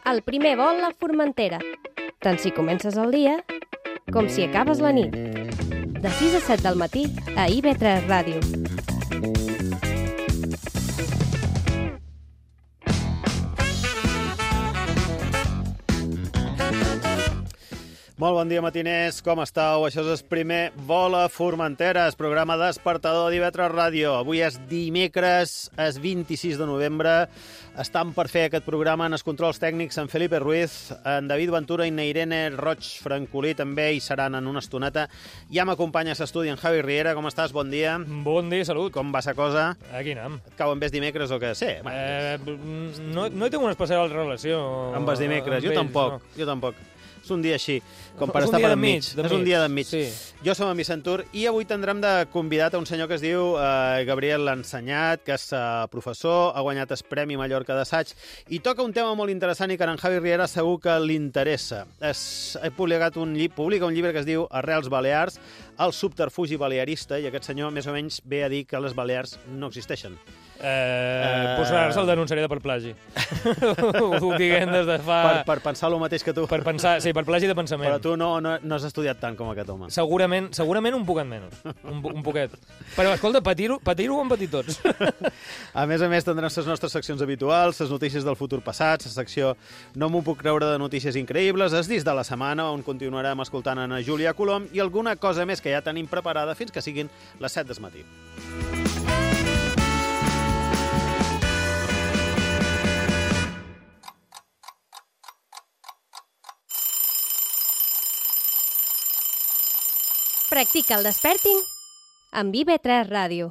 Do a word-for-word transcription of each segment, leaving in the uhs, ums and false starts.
El primer vol a Formentera. Tant si comences el dia com si acabes la nit. De sis a set del matí a I V tres Ràdio. Molt bon dia, matiners. Com estàu? Això és el primer Vol a Formentera, el programa despertador d'I V tres Ràdio. Avui és dimecres, és vint-i-sis de novembre. Estan per fer aquest programa en els controls tècnics en Felipe Ruiz, en David Ventura i na Irene Roig Francolí també hi seran en una estoneta. Ja m'acompanya a l'estudi en Javi Riera. Com estàs? Bon dia. Bon dia, salut. Com va la cosa? Aquí anem. Et cauen bé els dimecres o què? Sí. Eh, no, no hi tinc una especial relació amb els dimecres. amb Jo ells, tampoc. No. Jo tampoc. És un dia així, com per És un estar dia per d'enmig, enmig. d'enmig. És un dia d'enmig. Sí. Jo som en Vicent Tur i avui tindrem de convidat a un senyor que es diu eh, Gabriel Ensenyat, que és eh, professor, ha guanyat el Premi Mallorca d'Assaig i toca un tema molt interessant i que en Javi Riera segur que l'interessa. He publicat un llibre, publica un llibre que es diu Arrels Balears, el subterfugi balearista, i aquest senyor més o menys ve a dir que les Balears no existeixen. Eh, uh... Pues ara se'l denunciaré per plagi. Ho puc dient des de fa... Per, per pensar el mateix que tu. Per pensar, sí, per plagi de pensament. Però tu no, no, no has estudiat tant com aquest home. Segurament, segurament un poquet menys. Un, un poquet. Però, escolta, patir-ho patir-ho ho hem patit tots. A més a més, tindrem les nostres seccions habituals, les notícies del futur passat, la secció No m'ho puc creure de notícies increïbles, els discs de la setmana, on continuarem escoltant a Júlia Colom, i alguna cosa més que ja tenim preparada fins que siguin les set del matí. Practica el desperting amb I V tres Ràdio.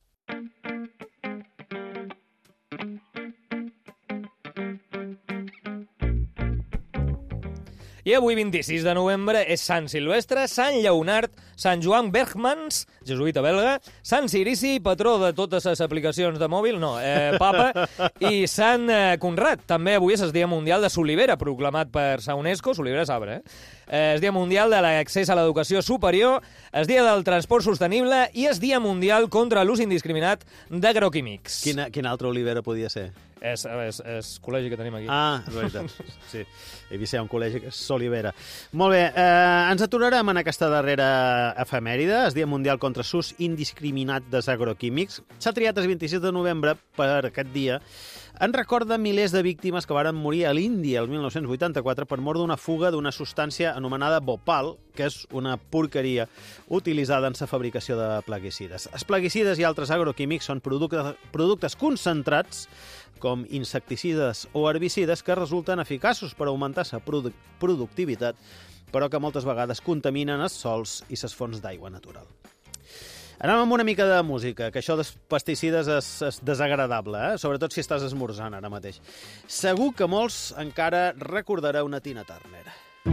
I avui, vint-i-sis de novembre, és Sant Silvestre, Sant Lleonard, Sant Joan Bergmans, jesuïta belga, Sant Cirici, patró de totes les aplicacions de mòbil, no, eh, papa, i Sant eh, Conrad. També avui és el Dia Mundial de Solivera, proclamat per la UNESCO, Solivera és arbre, eh? Eh, el Dia Mundial de l'accés a l'educació superior, el Dia del Transport Sostenible i el Dia Mundial contra l'ús indiscriminat d'agroquímics. Quina, quina altra olivera podia ser? És, és, és col·legi que tenim aquí. Ah, és veritat. Sí, he vist un col·legi que és Solivera. Molt bé, eh, ens aturarem en aquesta darrera efemèride, el Dia Mundial contra l'ús indiscriminat dels agroquímics. S'ha triat el vint-i-sis de novembre per aquest dia en record de milers de víctimes que varen morir a l'Índia el mil nou-cents vuitanta-quatre per mort d'una fuga d'una substància anomenada Bhopal, que és una porqueria utilitzada en la fabricació de plaguicides. Els plaguicides i altres agroquímics són productes, productes concentrats com insecticides o herbicides que resulten eficaços per augmentar la produ- productivitat, però que moltes vegades contaminen els sols i les fonts d'aigua natural. Anem amb una mica de música, que això dels pesticides és, és desagradable, eh? Sobretot si estàs esmorzant ara mateix. Segur que molts encara recordareu una Tina Turner.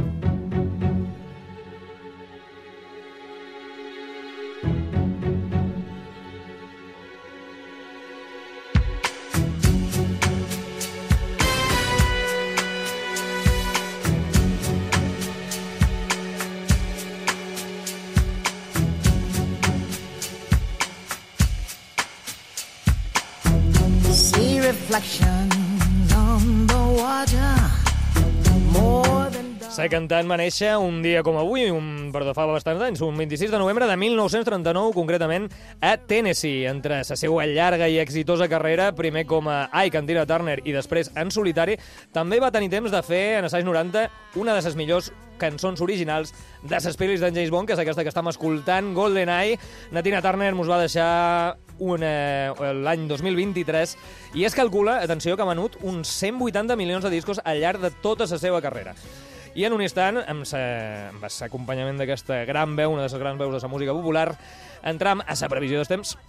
La cantant va néixer un dia com avui, un, però de fa bastants anys, un vint-i-sis de novembre de mil nou-cents trenta-nou, concretament a Tennessee. Entre la seva llarga i exitosa carrera, primer com a Ike and Tina Turner i després en solitari, també va tenir temps de fer, en els anys noranta, una de les millors cançons originals de les pel·lis d'en James Bond, que és aquesta que estem escoltant, GoldenEye. Na Tina Turner ens va deixar una, l'any dos mil vint-i-tres i es calcula, atenció, que ha venut uns cent vuitanta milions de discos al llarg de tota la seva carrera. I en un instant, amb l'acompanyament d'aquesta gran veu, una de les grans veus de la música popular, entram a la previsió dels temps.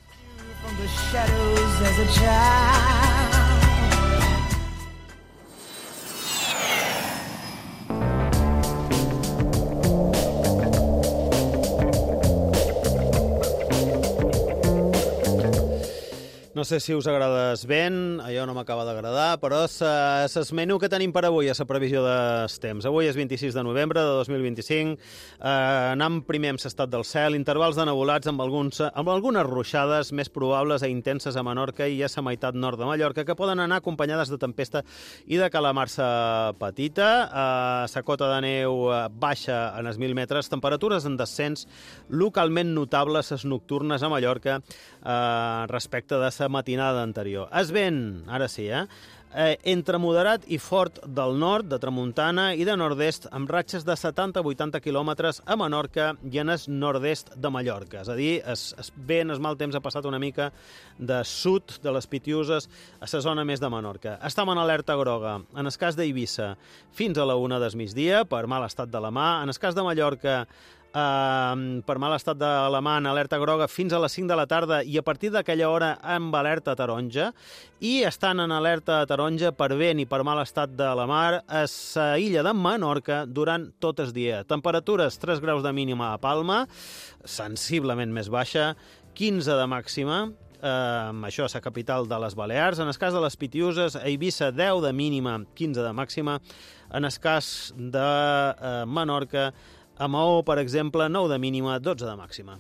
No sé si us agrada el vent, allò no m'acaba d'agradar, però el menú que tenim per avui és la previsió dels temps. Avui és vint-i-sis de novembre de dos mil vint-i-cinc, eh, anant primer amb l'estat del cel, intervals de nebulats amb, alguns, amb algunes ruixades més probables i intenses a Menorca i a la meitat nord de Mallorca, que poden anar acompanyades de tempesta i de calamarsa petita. Eh, la cota de neu baixa en els mil metres, temperatures en descens localment notables les nocturnes a Mallorca eh, respecte de la matinada anterior. Es vent, ara sí, eh? eh? entre moderat i fort del nord, de tramuntana i de nord-est, amb ratxes de setanta a vuitanta quilòmetres a Menorca i en el nord-est de Mallorca. És a dir, es, es vent, el mal temps ha passat una mica de sud de les Pitiuses a la zona més de Menorca. Estem en alerta groga, en el cas d'Eivissa, fins a la una del migdia, per mal estat de la mà. En el cas de Mallorca, Uh, per mal estat de la mà en alerta groga fins a les cinc de la tarda i a partir d'aquella hora amb alerta taronja, i estan en alerta taronja per vent i per mal estat de la mar a la illa de Menorca durant tot el dia. Temperatures tres graus de mínima a Palma, sensiblement més baixa, quinze de màxima, Uh, això és la capital de les Balears. En el cas de les Pitiuses, a Eivissa deu de mínima, quinze de màxima. En el cas de uh, Menorca, a Maó, per exemple, nou de mínima, dotze de màxima.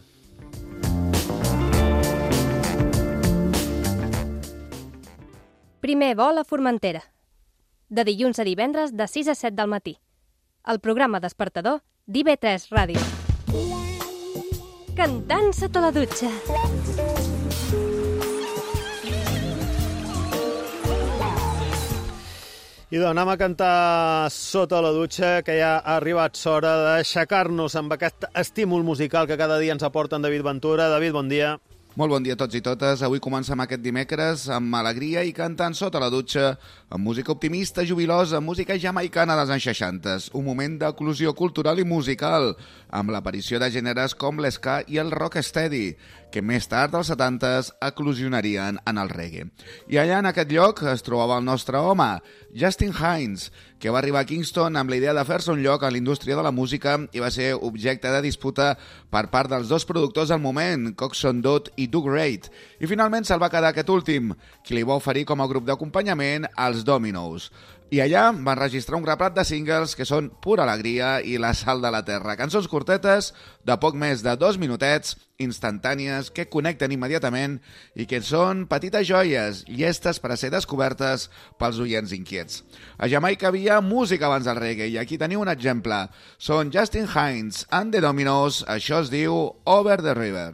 Primer vol a Formentera. De dilluns a divendres de sis a set del matí. El programa despertador d'I V tres Ràdio. Cantant sota la dutxa. I doncs anem a cantar sota la dutxa, que ja ha arribat l'hora d'aixecar-nos amb aquest estímul musical que cada dia ens aporta en David Ventura. David, bon dia. Molt bon dia a tots i totes. Avui comencem aquest dimecres amb alegria i cantant sota la dutxa, amb música optimista, jubilosa, música jamaicana dels anys seixanta. Un moment d'eclusió cultural i musical, amb l'aparició de gèneres com l'esca i el rocksteady, que més tard, als setantes, eclosionarien en el reggae. I allà, en aquest lloc, es trobava el nostre home, Justin Hinds, que va arribar a Kingston amb la idea de fer-se un lloc a la indústria de la música i va ser objecte de disputa per part dels dos productors al moment, Coxsone Dodd i Doug Reid. I finalment se'l va quedar aquest últim, qui li va oferir com a grup d'acompanyament als Dominos. I allà van registrar un grapat de singles que són pura alegria i la sal de la terra. Cançons curtetes, de poc més de dos minutets, instantànies, que connecten immediatament i que són petites joies, llestes per a ser descobertes pels oients inquiets. A Jamaica havia música abans del reggae i aquí teniu un exemple. Són Justin Hinds and the Dominos, això es diu Over the River.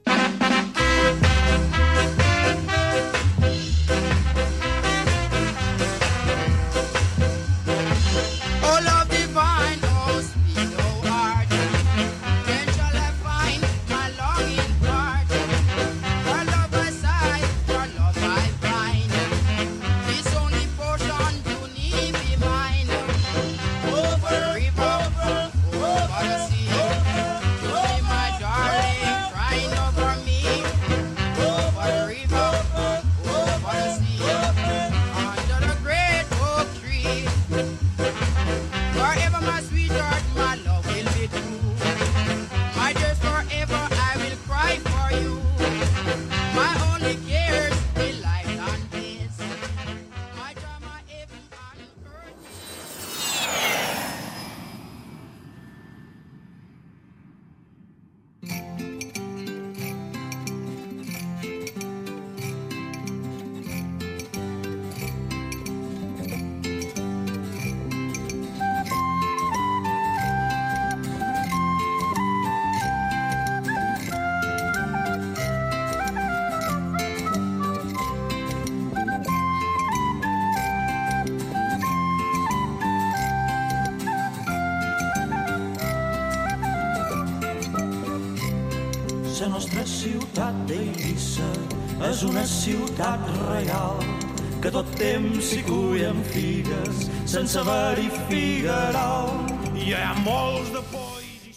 La nostra ciutat d'Eivissa és una ciutat real que tot temps s'hi cullen figues sense haver-hi figueral. Hi ha molts de polls.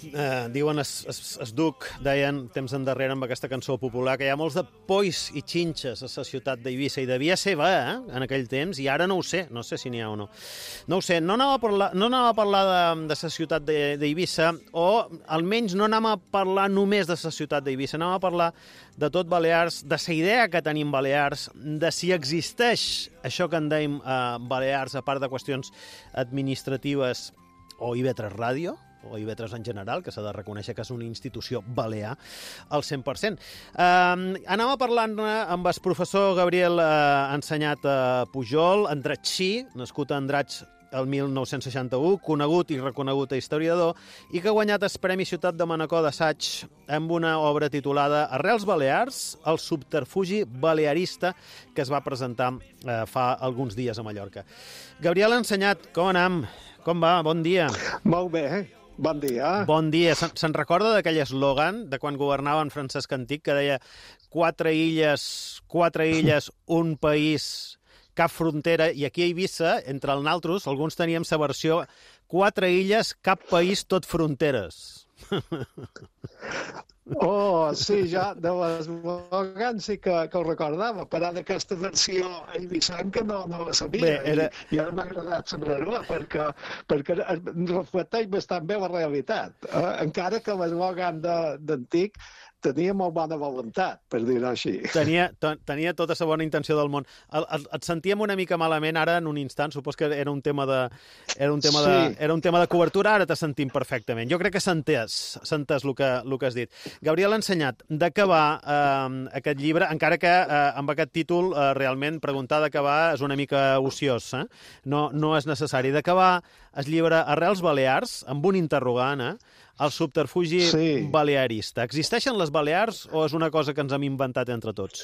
Eh, diuen es, es, es duc, deien temps endarrere amb aquesta cançó popular, que hi ha molts de pois i xinxes a la ciutat d'Eivissa, i devia ser bé, eh, en aquell temps, i ara no ho sé, no sé si n'hi ha o no. No ho sé, no anava a parlar, no anava a parlar de, de la ciutat d'Eivissa, o almenys no anava a parlar només de la ciutat d'Eivissa, anava a parlar de tot Balears, de la idea que tenim Balears, de si existeix això que en dèiem eh, Balears, a part de qüestions administratives o I V tres Ràdio, o I V tres en general, que s'ha de reconèixer que és una institució balear al cent per cent. Uh, anava parlant amb el professor Gabriel uh, Ensenyat a Pujol, andratxí, nascut a Andratx el mil nou-cents seixanta-u, conegut i reconegut historiador, i que ha guanyat el Premi Ciutat de Manacor d'Assaig amb una obra titulada Arrels Balears, el subterfugi balearista, que es va presentar eh, fa alguns dies a Mallorca. Gabriel Ensenyat, com anem? Com va? Bon dia. Molt bé, bon dia. Bon dia. Se'n se recorda d'aquell eslògan de quan governava en Francesc Antic que deia quatre illes, quatre illes, un país, cap frontera, i aquí a Eivissa, entre el naltros, alguns teníem la versió quatre illes, cap país, tot fronteres. Oh, sí, ja de l'eslògan sí que, que ho recordava, però d'aquesta versió eivissenca no, no la sabia. Bé, era... I, i ara m'ha agradat saber-ho, perquè, perquè reflecteix bastant bé la realitat. Eh? Encara que l'eslògan d'antic tenia molt bona voluntat, per dir-ho així. Tenia, tenia tota la bona intenció del món. El, el, et sentíem una mica malament ara en un instant, supos que era un tema de, era un tema sí. de, era un tema de cobertura, ara te sentim perfectament. Jo crec que s'ha entès, s'ha entès el que, el que has dit. Gabriel Ensenyat, de què va eh, aquest llibre, encara que eh, amb aquest títol eh, realment preguntar de què va és una mica ociós, eh? no, no és necessari. De què va el llibre Arrels Balears, amb un interrogant, eh? El subterfugi sí. balearista. Existeixen les Balears o és una cosa que ens hem inventat entre tots?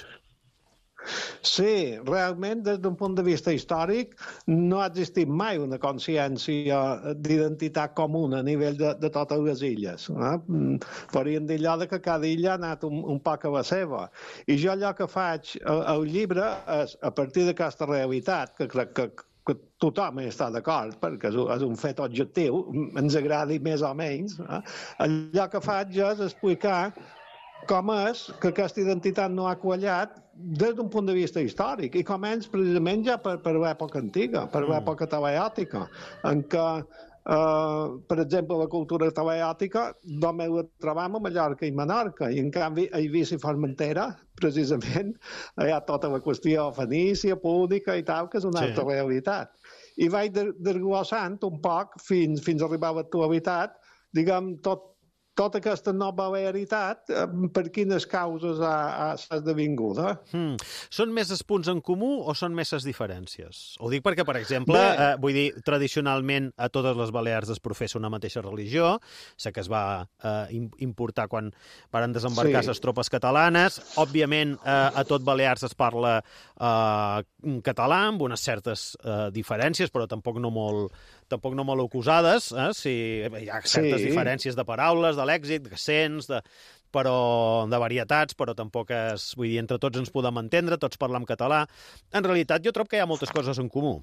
Sí, realment, des d'un punt de vista històric, no ha existit mai una consciència d'identitat comuna a nivell de, de totes les illes. Eh? Podríem dir allò que cada illa ha anat un, un poc a la seva. I jo allò que faig al llibre és, a partir d'aquesta realitat, que crec que que tothom hi està d'acord, perquè és un fet objectiu, ens agradi més o menys, eh? Allò que faig és explicar com és que aquesta identitat no ha quallat des d'un punt de vista històric, i comença precisament ja per, per l'època antiga, per l'època talaiòtica, en què, eh, per exemple, la cultura talaiòtica només la trobam a Mallorca i Menorca, i en canvi a Eivissa i Formentera, precisament, hi ha tota la qüestió fenícia, púnica i tal, que és una sí. altra realitat. I vaig desglossant un poc fins, fins a arribar a l'actualitat, diguem, tot tota aquesta nova balearitat, per quines causes ha, ha esdevingut. Eh? Hmm. Són més els punts en comú o són més les diferències? Ho dic perquè, per exemple, eh, vull dir, tradicionalment a totes les Balears es professa una mateixa religió, sé que es va eh, importar quan van desembarcar sí. les tropes catalanes. Òbviament, eh, a tot Balears es parla eh, català, amb unes certes eh, diferències, però tampoc no molt, tampoc no molt acusades. Eh? Si hi ha certes sí. diferències de paraules, de l'èxit, d'accents, de, però de varietats, però tampoc és... Vull dir, entre tots ens podem entendre, tots parlem català. En realitat, jo trobo que hi ha moltes coses en comú.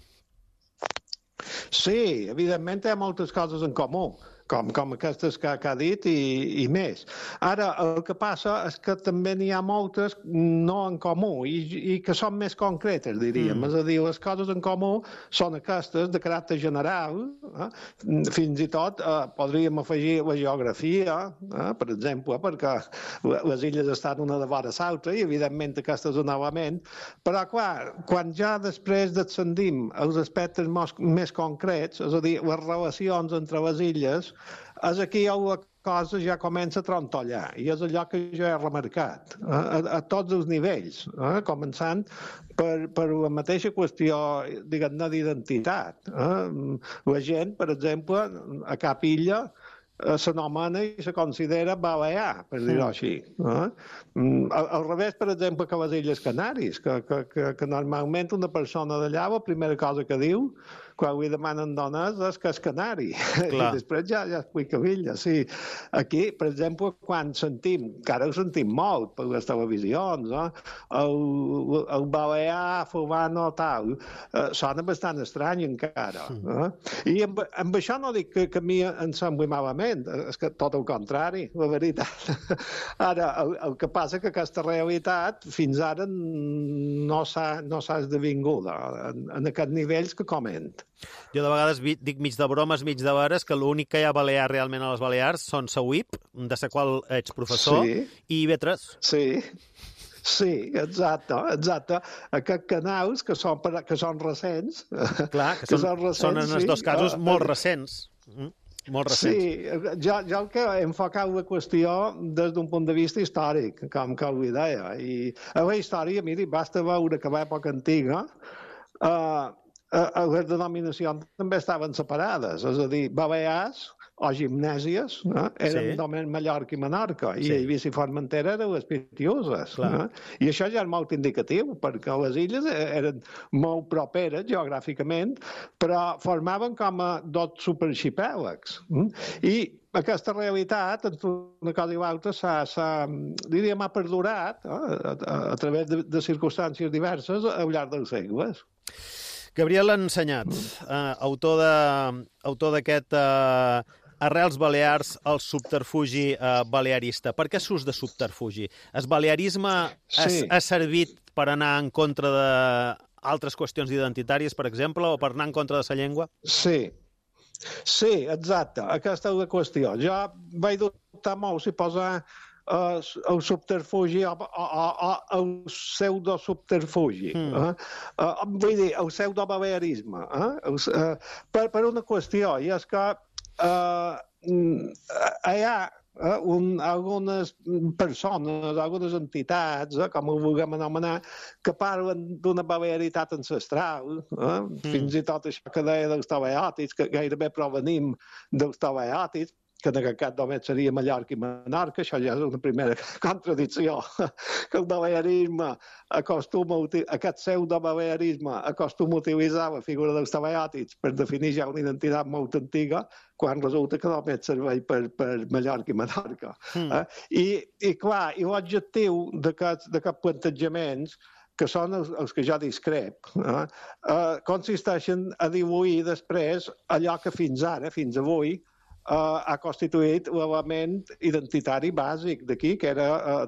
Sí, evidentment hi ha moltes coses en comú, com, com aquestes que, que ha dit i, i més. Ara, el que passa és que també n'hi ha moltes no en comú i, i que són més concretes, diríem. Mm. És a dir, les coses en comú són aquestes de caràcter general, eh? Fins i tot eh, podríem afegir la geografia, eh? per exemple, perquè les illes estan una de vora l'altra i, evidentment, aquest és un element. Però, clar, quan ja després descendim als aspectes més concrets, és a dir, les relacions entre les illes, és aquí on la cosa ja comença a trontollar, i és allò que jo he remarcat, eh, a, a tots els nivells, eh, començant per, per la mateixa qüestió, diguem-ne, d'identitat. Eh. La gent, per exemple, a cap illa s'anomena i se considera balear, per dir-ho així. Eh? Al, al revés, per exemple, que les Illes Canàries, que, que, que, que normalment una persona d'allà la primera cosa que diu quan li demanen dones és que és canari. Clar. I després ja, ja és cuicavilla, sí. Aquí, per exemple, quan sentim, que ara ho sentim molt per les televisions, eh? el, el balear fumant o tal, eh, sona bastant estrany encara. Eh? I amb, amb això no dic que, que a mi em sembli malament, és que tot el contrari, la veritat. Ara, el, el que passa que aquesta realitat fins ara no s'ha no s'ha esdevinguda en, en aquests nivells que coment. Jo de vegades dic mig de bromes, mig de veres, que l'únic que hi ha balear realment a les Balears són sa U I P, de la qual ets professor, sí. i I B tres. Sí, sí, exacte, exacte. Aquests canals que són, per, que són recents. Clar, que, que són, són, recents, són en els sí. dos casos uh, molt recents. Mm? Molt recents. Sí, jo, jo el que he enfocat la qüestió des d'un punt de vista històric, com que ho deia. I a la història, miri, basta veure que a l'època antiga eh, eh, les denominacions també estaven separades, és a dir, Balears o Gimnèsies eh, eren Sí. només Mallorca i Menorca, i Sí. Eivissa i Formentera eren les Pitiuses. Eh? I això ja és molt indicatiu, perquè les illes eren molt properes geogràficament, però formaven com a dos superarxipèlags. Eh? I aquesta realitat, entre una cosa i l'altra, s'ha, s'ha, diríem, ha perdurat eh? a, a, a través de, de circumstàncies diverses al llarg dels segles. Gabriel Ensenyat, eh, autor de, autor d'aquest eh, Arrels Balears, el subterfugi eh, balearista. Per què s'ús de subterfugi? El balearisme Sí. ha, ha servit per anar en contra d'altres qüestions identitàries, per exemple, o per anar en contra de la llengua? Sí, sí, exacte. Aquesta és la qüestió. Jo vaig dubtar molt si posar uh, el subterfugi o, o, o el pseudo-subterfugi. Mm. Uh, uh, vull dir, el pseudo-balearisme. Uh, el, uh, per, per una qüestió, i és que uh, hi ha Eh, un, algunes persones, algunes entitats, eh, com ho vulguem anomenar, que parlen d'una balearitat ancestral, eh? mm. fins i tot això que deia dels talaèotics, que gairebé provenim dels talaèotics, que en aquest cas només seria Mallorca i Menorca, això ja és una primera contradicció, que el balearisme acostuma, aquest pseudo-balearisme acostuma a utilitzar la figura dels talaèotics per definir ja una identitat molt antiga, quan resulta que només serveix per, per Mallorca i Menorca. Mm. Eh? I, I clar, i l'objectiu d'aquests plantejaments, que són els, els que jo discrep, eh? Eh, consisteixen a diluir després allò que fins ara, fins avui, Uh, ha constituït l'element identitari bàsic d'aquí, que era uh,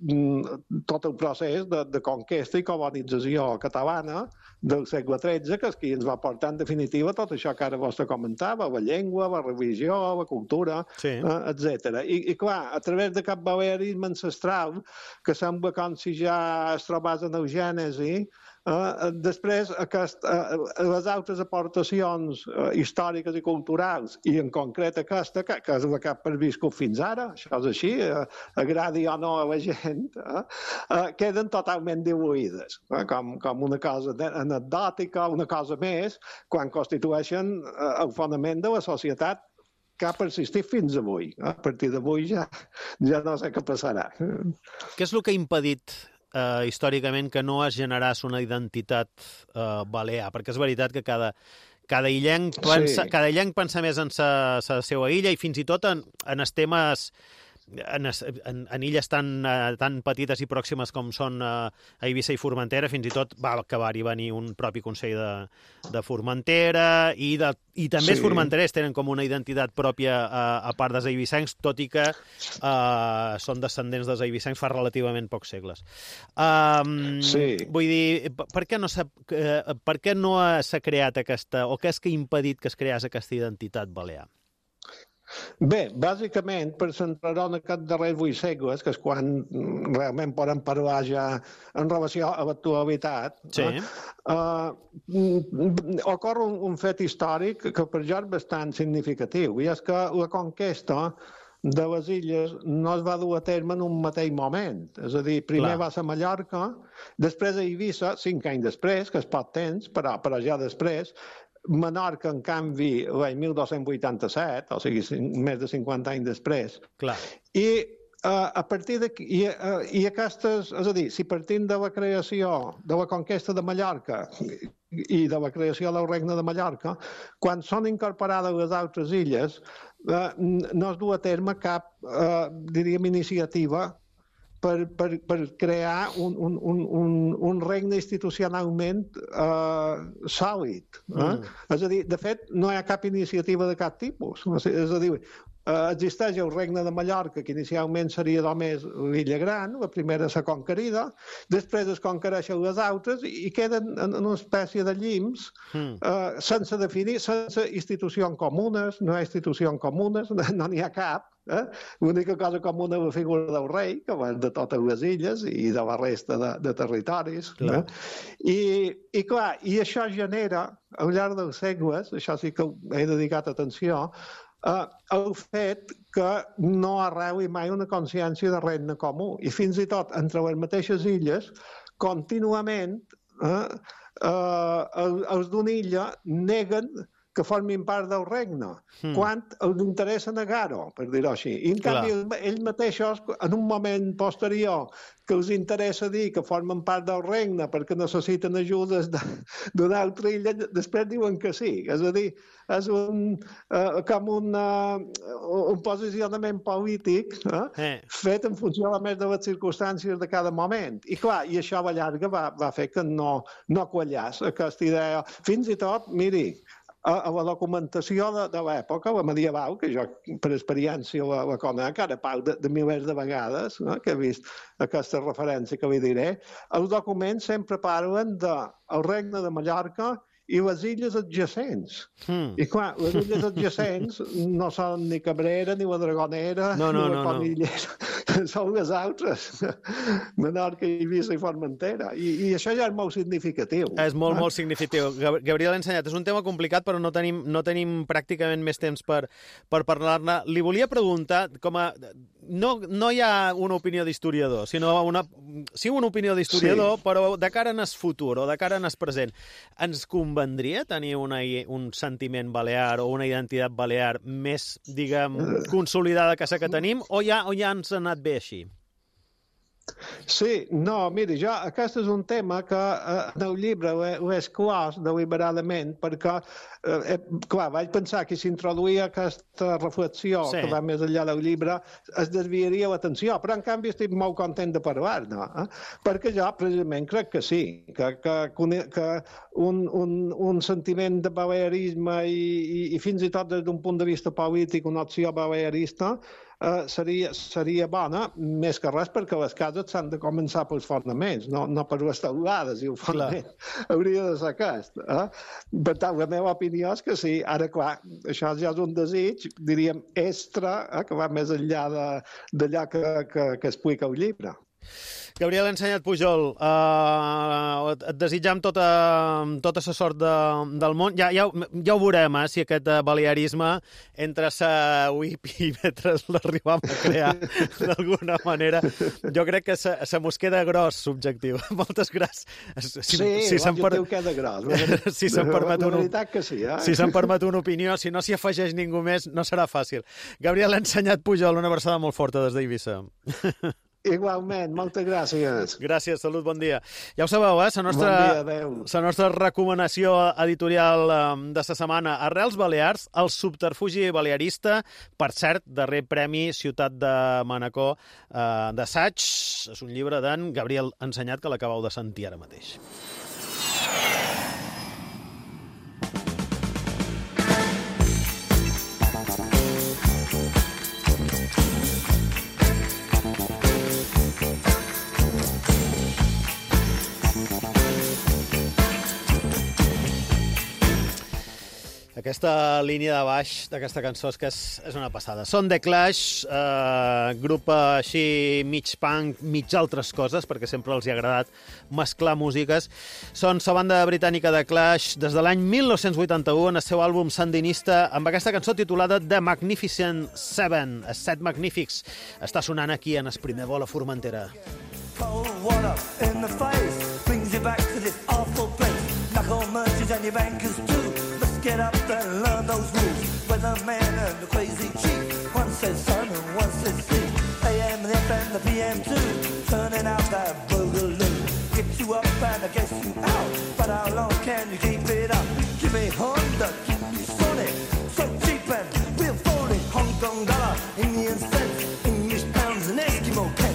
tot el procés de, de conquesta i colonització catalana del segle tretze, que és qui ens va portar en definitiva tot això que ara vostè comentava, la llengua, la religió, la cultura, sí. uh, etcètera. I, I clar, a través d'aquest balearisme ancestral, que sembla com si ja es trobés en el Gènesi, Uh, després, aquest, uh, les altres aportacions uh, històriques i culturals, i en concret aquesta, que, que és la que ha perviscut fins ara, això és així, uh, agradi o no a la gent, uh, uh, queden totalment diluïdes, uh, com, com una cosa anecdòtica, una cosa més, quan constitueixen uh, el fonament de la societat que ha persistit fins avui. A partir d'avui ja, ja no sé què passarà. Què és el que ha impedit Uh, històricament que no es generàs una identitat uh, balear? Perquè és veritat que cada, cada, illenc pensa, sí. cada illenc pensa més en sa, sa seva illa i fins i tot en, en els temes en, en, en illes tan, uh, tan petites i pròximes com són uh, Eivissa i Formentera, fins i tot va acabar-hi venir un propi Consell de, de Formentera i, de, i també sí. els formenterers tenen com una identitat pròpia uh, a part dels eivissencs, tot i que uh, són descendents dels eivissencs fa relativament pocs segles. Um, sí. Vull dir, per què no s'ha, uh, per què no s'ha creat aquesta, o què és que ha impedit que es creés aquesta identitat balear? Bé, bàsicament, per centrar-ho en aquests darrers vuit segles, que és quan realment podem parlar ja en relació a l'actualitat, sí. eh, uh, ocorre un, un fet històric que per jo és bastant significatiu, i és que la conquesta de les illes no es va dur a terme en un mateix moment. És a dir, primer Clar. va ser Mallorca, després a Eivissa, cinc anys després, que és poc temps, però, però ja després, Menorca, en canvi, l'any mil dos-cents vuitanta-set, o sigui, més de cinquanta anys després. Clar. I uh, a partir d'aquí, i, uh, i aquestes, és a dir, si partim de la creació, de la conquesta de Mallorca, i de la creació del Regne de Mallorca, quan són incorporades les altres illes, eh, no es du a terme cap, eh, diríem, iniciativa per, per, per crear un, un, un, un, un regne institucionalment eh, sòlid. Eh? Mm. És a dir, de fet, no hi ha cap iniciativa de cap tipus. És a dir, Uh, existeix el Regne de Mallorca, que inicialment seria només l'Illa Gran, la primera s'ha conquerida, després es conquereixen les altres i queden en una espècie de llims mm. uh, sense definir, sense institucions comunes, no hi ha institucions comunes, no n'hi ha cap. Eh? L'única cosa comuna és la figura del rei, que va de totes les illes i de la resta de, de territoris. Eh? I, i clar, i això genera, al llarg dels segles, això sí que he dedicat atenció, Uh, el fet que no arreli mai una consciència de regne comú. I fins i tot entre les mateixes illes, contínuament, uh, uh, els, els d'una illa neguen que formin part del regne, mm. quan els interessa negar-ho, per dir-ho així. I, en Clar. canvi, ells mateixos, en un moment posterior, que els interessa dir que formen part del regne perquè necessiten ajudes d'una altra illa, després diuen que sí. És a dir, és un, uh, com un, uh, un posicionament polític eh, eh. fet en funció a més de les circumstàncies de cada moment. I clar, i això a la llarga va, va fer que no, no quallàs aquesta idea. Fins i tot, miri, a la documentació de, de l'època, la medieval, que jo per experiència la, la conec, ara parlo de, de milers de vegades, no? Que he vist aquesta referència que li diré, els documents sempre parlen del Regne de Mallorca i les illes adjacents. Mm. I clar, les illes adjacents no són ni Cabrera, ni la Dragonera, no, no, ni la no, Conillera. No. Són les altres, Menorca, Eivissa i Formentera. I, I això ja és molt significatiu. És molt, eh? molt significatiu. Gabriel Ensenyat, és un tema complicat, però no tenim, no tenim pràcticament més temps per, per parlar-ne. Li volia preguntar, com a... No, no hi ha una opinió d'historiador, sinó una, sí una opinió d'historiador, sí. Però de cara en el futur o de cara en el present. Ens convendria tenir una, un sentiment balear o una identitat balear més, diguem, consolidada que la que tenim, o ja, o ja ens ha anat bé així? Sí, no, miri, jo, aquest és un tema que eh, en el llibre l'he exclòs deliberadament perquè, eh, clar, vaig pensar que si introduïa aquesta reflexió sí. que va més enllà del llibre es desviaria l'atenció, però en canvi estic molt content de parlar-ne, eh? Perquè jo precisament crec que sí, que, que, que un, un, un sentiment de balearisme i, i, i fins i tot des d'un punt de vista polític una opció balearista Uh, seria, seria bona, més que res perquè les cases s'han de començar pels fonaments, no, no per les teulades, i el fonament clar. Hauria de ser aquest. Eh? Per tant, la meva opinió és que sí, ara clar, això ja és un desig, diríem, extra, eh, que va més enllà d'allò que, que, que explica el llibre. Gabriel Ensenyat Pujol, uh, et desitjam tota, tota la sort de, del món. Ja, ja, ja ho veurem, eh, si aquest balearisme entre sa U I P i metres l'arribam a crear d'alguna manera. Jo crec que se, se mos queda gros subjectiu. Moltes gràcies. Si, sí, si l'objectiu per... queda gros. Si se'm permet una... La veritat que sí, eh? Si se'm permet una opinió, si no s'hi afegeix ningú més, no serà fàcil. Gabriel Ensenyat Pujol, una abraçada molt forta des d'Eivissa. Igualment, moltes gràcies. Gràcies, salut, bon dia. Ja ho sabeu, eh? La nostra, bon dia, adeu. La nostra recomanació editorial de la setmana, Arrels Balears, el subterfugi balearista, per cert, darrer premi Ciutat de Manacor eh, d'assaig. És un llibre d'en Gabriel Ensenyat, que l'acabeu de sentir ara mateix. Aquesta línia de baix d'aquesta cançó és que és, és una passada. Són The Clash, eh, grup així mig punk, mig altres coses, perquè sempre els hi ha agradat mesclar músiques. Són la banda britànica The Clash des de l'any mil nou-cents vuitanta-u en el seu àlbum sandinista amb aquesta cançó titulada The Magnificent Seven, els Set Magnífics. Està sonant aquí en el primer vol a Formentera. Cold water in the face brings you back to this awful place. Knuckle merchants and your bankers too. Get up and learn those rules. Weatherman and the crazy chief. One says sun and one says sea. A M, the F and the P M too. Turning out that boogaloo. Get you up and I guess you out. But how long can you get Jimmy Honda, Sony, so cheap and real phony. Hong Kong dollar, Indian cents, English pounds and Eskimo pence.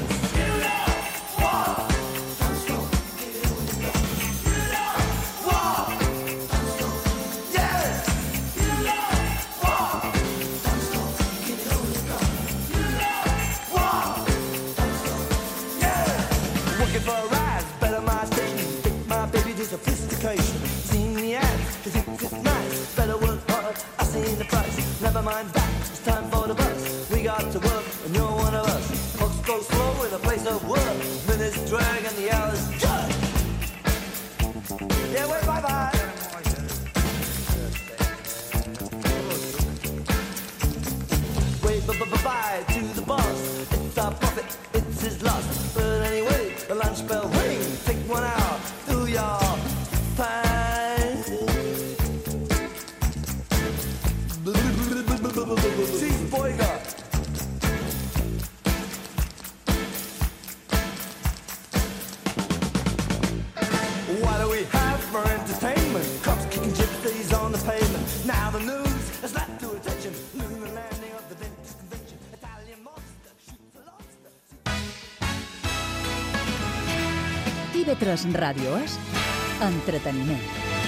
Sophistication, seen the ads, cause it's just nice. Better work hard, I seen the price. Never mind that, it's time for the bus. We got to work, and you're one of us. Clocks go slow in a place of work. Minutes drag and the hours judge. Yeah, wait, bye-bye. Wait, bye-bye to the boss. It's our profit, it's his loss. But anyway, the lunch bell ring. Take one out, do your Cheeseburger. What do we have for entertainment? Cops kicking gypsies on the pavement. Now the news has led to attention. Lunar landing of the dentist convention. Italian monster shoots a lobster. I V tres Ràdio és entreteniment.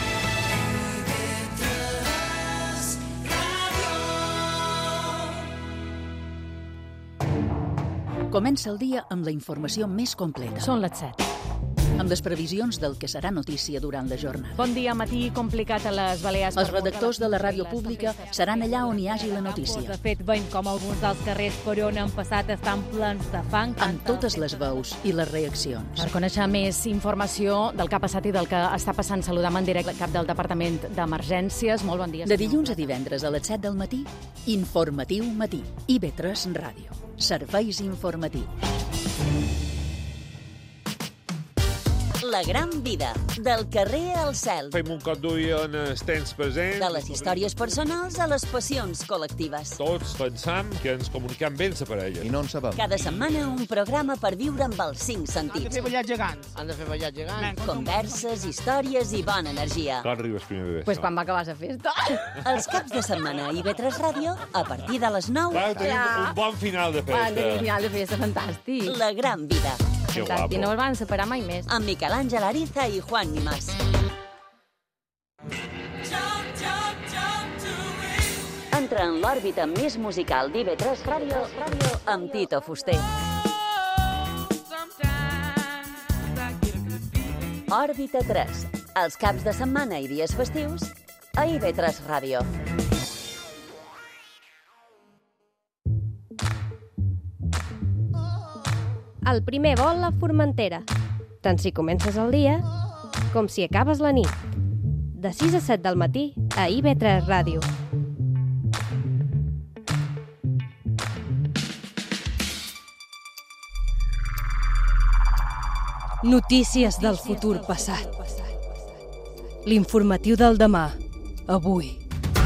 Comença el dia amb la informació més completa. Són les set. Amb les previsions del que serà notícia durant la jornada. Bon dia, matí complicat a les Balears. Els redactors de la ràdio pública seran allà on hi hagi la notícia. De fet, veiem com alguns dels carrers per on han passat estan plens de fang. Amb totes les veus i les reaccions. Per conèixer més informació del que ha passat i del que està passant, saludam en directe el cap del Departament d'Emergències. Molt bon dia. De dilluns a divendres a les set del matí, Informatiu Matí. I V tres Ràdio. Serveis informatius. La gran vida, del carrer al cel. Fem un cop d'ull en els temps presents. De les històries personals a les passions col·lectives. Tots pensam que ens comunicam bé la parella. I no en sabem. Cada setmana un programa per viure amb els cinc sentits. Han de fer ballar gegants. Han de fer ballar gegants. Converses, històries i bona energia. Quan arribes primer bebè? Pues quan va acabar la festa. Els caps de setmana a I V tres Ràdio, a partir de les nou. Clar, tenim ja. un bon final de festa. Un bon final de festa, fantàstic. La gran vida. Que guapo. I no els van separar mai més. Amb Miquel Àngel Ariza i Juan Nimás. Entra en l'òrbita més musical d'I V tres Ràdio amb Tito Fuster. Òrbita tres. Els caps de setmana i dies festius a I V tres Ràdio. El primer vol a Formentera. Tant si comences el dia com si acabes la nit. De sis a set del matí a I V tres Ràdio. Notícies del futur passat. L'informatiu del demà. Avui.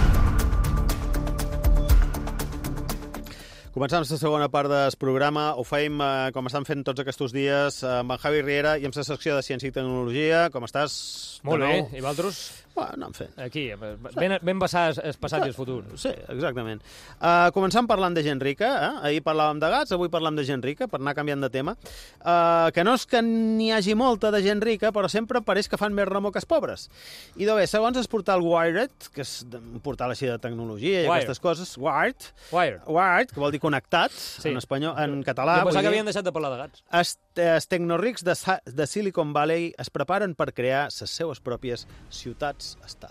Començam la segona part del programa. Ho feim, eh, com estan fent tots aquests dies, amb en Javi Riera i amb la secció de Ciència i Tecnologia. Com estàs? Molt bé. I vosaltres? Bueno, anem fent. Aquí, ben, ben basar el passat i el futur. Sí, exactament. Uh, començam parlant de gent rica. Eh? Ahir parlàvem de gats, avui parlam de gent rica, per anar canviant de tema. Uh, que no és que n'hi hagi molta de gent rica, però sempre pareix que fan més remor que els pobres. I doncs bé, segons el portal Wired, que és un portal així de tecnologia i Wired. aquestes coses, Wired, Wired. Wired, que vol dir connectat, sí. En espanyol, en català. Jo pensava que havien deixat de parlar de gats. Els, els tecnorics de, de Silicon Valley es preparen per crear les seues pròpies ciutats-estat.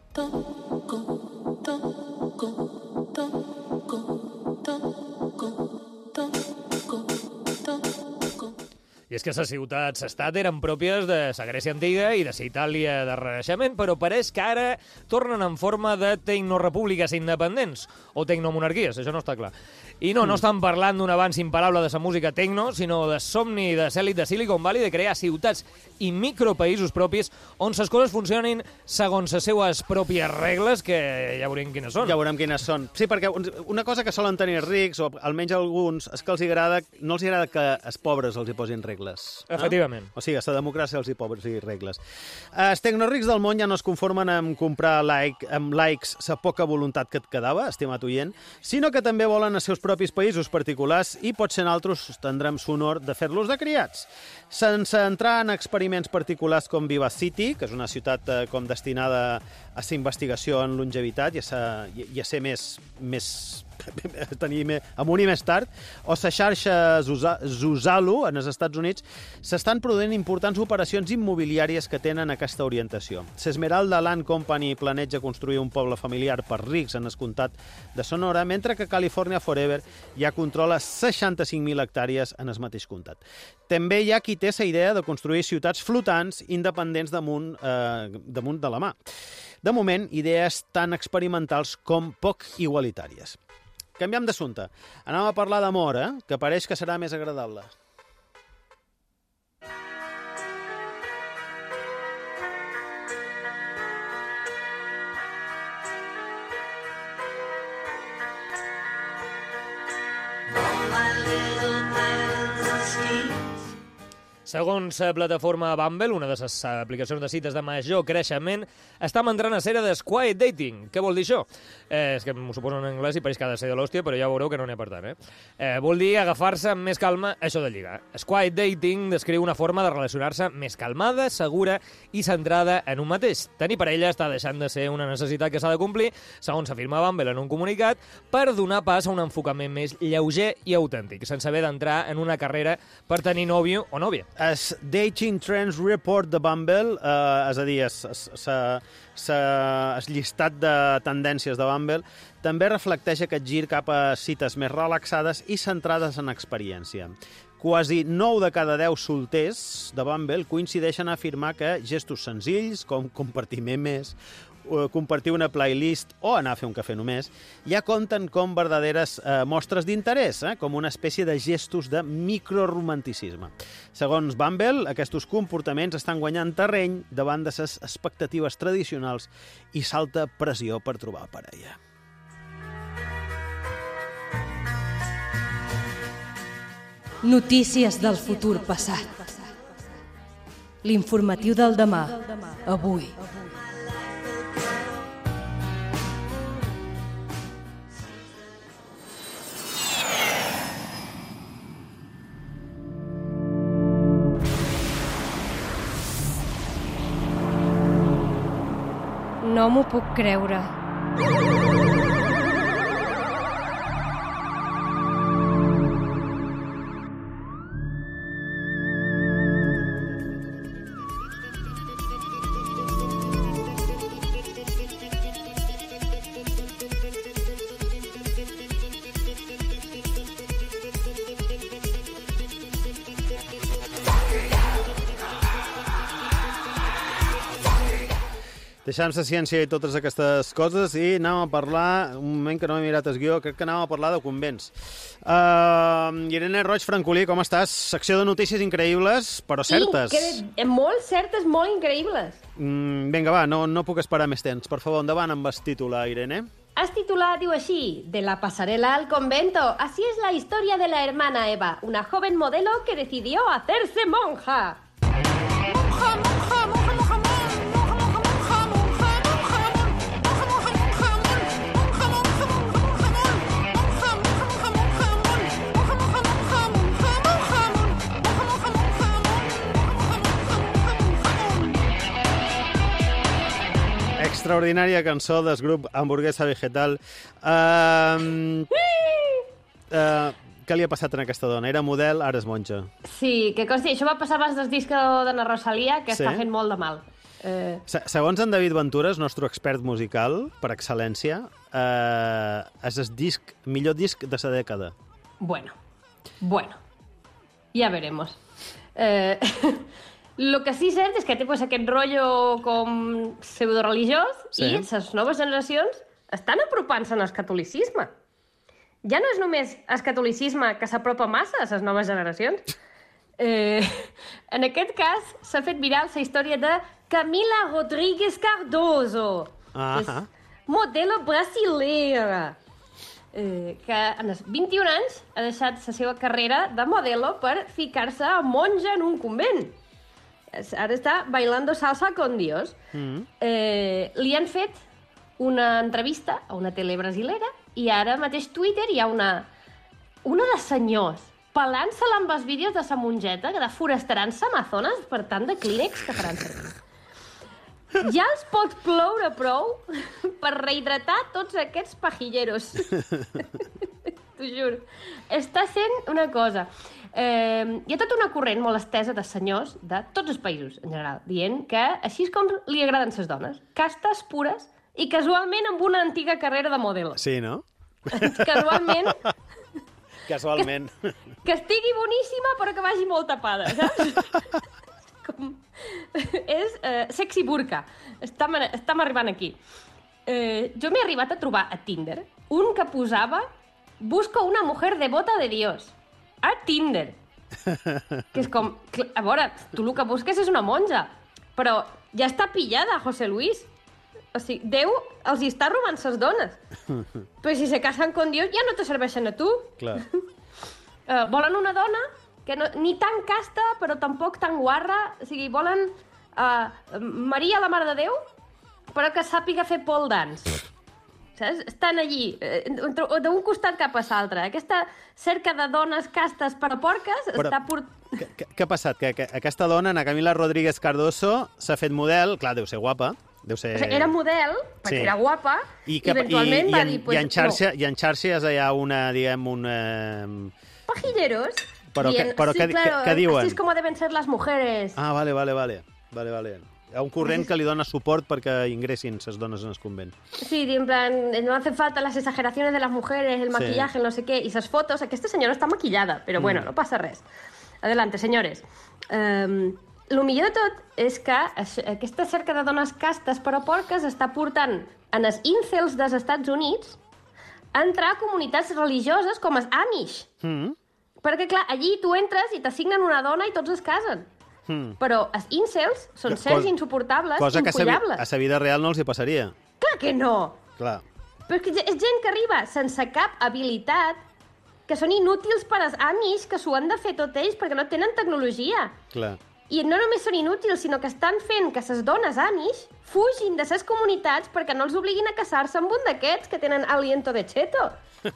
I és que les ciutats-estat eren pròpies de la Grècia antiga i de la Itàlia de Renaixement, però pareix que ara tornen en forma de tecnorepúbliques independents o tecnomonarquies, això no està clar. I no, no estan parlant d'un avanç imparable de la música tecno, sinó de somni de l'elit de Silicon Valley de crear ciutats i micropaïsos propis on les coses funcionin segons les seues pròpies regles, que ja veurem quines són. Ja veurem quines són. Sí, perquè una cosa que solen tenir rics, o almenys alguns, és que els agrada, no els agrada que els pobres els hi posin regles. regles. Efectivament. No? O sigui, la democràcia els hi pobres i regles. Els tecnorics del món ja no es conformen amb comprar like, amb likes la poca voluntat que et quedava, estimat oient, sinó que també volen els seus propis països particulars i potser nosaltres tindrem l'honor de fer-los de criats. Sense entrar en experiments particulars com Viva City, que és una ciutat eh, com destinada a la investigació en longevitat i a, sa, i, i a ser més, més a tenir més, amunt i més tard, o la xarxa Zuzalu, en els Estats Units, s'estan produint importants operacions immobiliàries que tenen aquesta orientació. L'Esmeralda Land Company planeja construir un poble familiar per rics en el comtat de Sonora, mentre que California Forever ja controla seixanta-cinc mil hectàrees en el mateix comtat. També hi ha qui té la idea de construir ciutats flotants independents damunt, eh, damunt de la mà. De moment, idees tan experimentals com poc igualitàries. Canviem d'assumpte. Anem a parlar d'amor, eh? Que pareix que serà més agradable. Segons la plataforma Bumble, una de les aplicacions de cites de major creixement, està entrant a ser de quiet dating. Què vol dir això? Eh, és que m'ho suposo en anglès i pareix que ha de ser de l'hòstia, però ja veureu que no n'hi ha per tant. Eh? Eh, vol dir agafar-se amb més calma això de lligar. Quiet dating descriu una forma de relacionar-se més calmada, segura i centrada en un mateix. Tenir parella està deixant de ser una necessitat que s'ha de complir, segons afirma Bumble en un comunicat, per donar pas a un enfocament més lleuger i autèntic, sense haver d'entrar en una carrera per tenir nòvio o nòvia. El Dating Trends Report de Bumble, eh, és a dir, el llistat de tendències de Bumble, també reflecteix aquest gir cap a cites més relaxades i centrades en experiència. Quasi nou de cada deu solters de Bumble coincideixen a afirmar que gestos senzills, com compartir memes, compartir una playlist o anar a fer un cafè només, ja compten com verdaderes eh, mostres d'interès, eh, com una espècie de gestos de microromanticisme. Segons Bumble, aquests comportaments estan guanyant terreny davant de les expectatives tradicionals i salta pressió per trobar parella. Notícies del futur passat. L'informatiu del demà, avui. No m'ho puc creure. Deixem la ciència i totes aquestes coses i anem a parlar, un moment que no m'he mirat el guió, crec que anem a parlar de convents. Uh, Irene Roig Francolí, com estàs? Secció de notícies increïbles, però certes. Incre... Molt certes, molt increïbles. Mm, vinga, va, no, no puc esperar més temps. Per favor, endavant amb el titular, Irene. El titular diu així: de la pasarela al convento. Así es la historia de la hermana Eva, una joven modelo que decidió hacerse monja. Monja, monja, monja, monja, monja. Extraordinària cançó del grup Hamburguesa Vegetal. Uh, uh, què li ha passat a aquesta dona? Era model, ara és monja. Sí, que consti, això va passar abans del disc d'Anna Rosalia, que sí? Està fent molt de mal. Eh... Segons en David Ventura, nostre expert musical, per excel·lència, eh, és el disc, millor disc de la dècada. Bueno, bueno, ja veremos. Eh... Lo que sí és cert és que té pues, aquest rotllo com pseudoreligiós sí. I les noves generacions estan apropant-se al catolicisme. Ja no és només el catolicisme que s'apropa massa a les noves generacions. Eh, en aquest cas s'ha fet viral la història de Camila Rodríguez Cardoso, ah que és modelo brasilera. eh, que en els vint-i-un anys ha deixat la seva carrera de modelo per ficar-se a monja en un convent. Ara està bailando salsa con Dios. Mm. Eh, li han fet una entrevista a una tele brasilera i ara mateix Twitter hi ha una, una de senyors pelant-se-la amb els vídeos de sa mongeta que deforestaran-se Amazones per tant de clínex que faran servir. Ja els pot ploure prou per rehidratar tots aquests pajilleros. T'ho juro. Està sent una cosa. Eh, hi ha tota una corrent molt estesa de senyors de tots els països, en general, dient que així és com li agraden ses dones. Castes pures i casualment amb una antiga carrera de modelo. Sí, no? Casualment... Casualment. Que, que estigui boníssima però que vagi molt tapada, saps? Com... és eh, sexy burka. Estam, estam arribant aquí. Eh, jo m'he arribat a trobar a Tinder un que posava busco una mujer devota de Dios. A Tinder. Que és com... A veure, tu el que busques és una monja. Però ja està pillada, José Luis. O sigui, Déu els hi està robant ses dones. Però si se casen con Dios ja no te serveixen a tu. Clar. Eh, volen una dona que no, ni tan casta, però tampoc tan guarra. O sigui, volen uh, Maria, la Mare de Déu, però que sàpiga fer pole dance. Saps? Estan allí, eh, d'un costat cap a l'altre. Aquesta cerca de dones castes però porques però, està... Port... Què, què ha passat? Que, que aquesta dona, Ana Camila Rodríguez Cardoso, s'ha fet model, clar, deu ser guapa, deu ser... Era model, perquè sí. Era guapa, i, que, i eventualment i, va i en, dir... Pues, I en xarxa, no. I en xarxes hi ha una, diguem, un... Eh... Pajilleros. Però, en, que, però sí, què, claro, què diuen? Así es como deben ser las mujeres. Ah, vale, vale, vale. vale, vale. Hi ha un corrent que li dona suport perquè ingressin ses dones en el convent. Sí, en plan, no hace falta las exageraciones de las mujeres, el maquillaje, sí. No sé què, i ses fotos. Aquesta senyora està maquillada, però mm. bueno, no passa res. Adelante, senyores. Um, el millor de tot és que aquesta cerca de dones castes però porques està portant en els incels dels Estats Units a entrar a comunitats religioses com els Amish. Mm. Perquè, clar, allí tu entres i t'assignen una dona i tots es casen. Mm. Però els incels són sers insuportables, cosa impullables. Cosa que a sa vida real no els hi passaria. Clar que no! Clar. Però és que és gent que arriba sense cap habilitat, que són inútils per als Amish, que s'ho han de fer tot ells perquè no tenen tecnologia. Clar. I no només són inútils, sinó que estan fent que ses dones Amish fugin de ses comunitats perquè no els obliguin a casar-se amb un d'aquests que tenen aliento de cheto.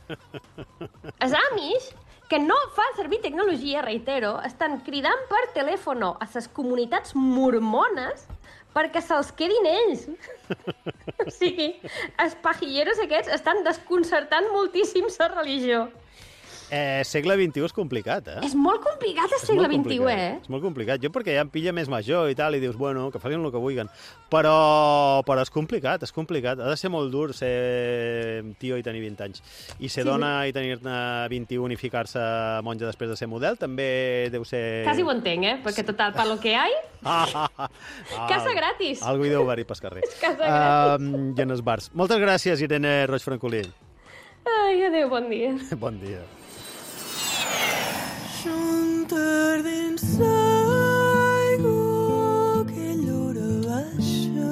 Els Amish, que no fan servir tecnologia, reitero, estan cridant per telèfon a ses comunitats mormones perquè se'ls quedin ells. O sigui, els pajilleros aquests estan desconcertant moltíssim sa religió. Eh, segle vint-i-u és complicat, eh? És molt complicat el segle vint-i-u, eh? És molt complicat. Jo perquè ja em pilla més major i tal, i dius, bueno, que facin el que vulguin. Però, però és complicat, és complicat. Ha de ser molt dur ser tio i tenir vint anys. I ser sí. dona i tenir-ne vint-i-un i ficar-se monja després de ser model també deu ser... Quasi ho entenc, eh? Perquè total, per lo que hay... Ah, ah, ah, casa gratis. Algo hi deu haver-hi pel carrer. Casa gratis. Uh, I en els bars. Moltes gràcies, Irene Roig Francolí. Ai, adéu, bon dia. Bon dia. Juntar dins l'aigua que llora baixa.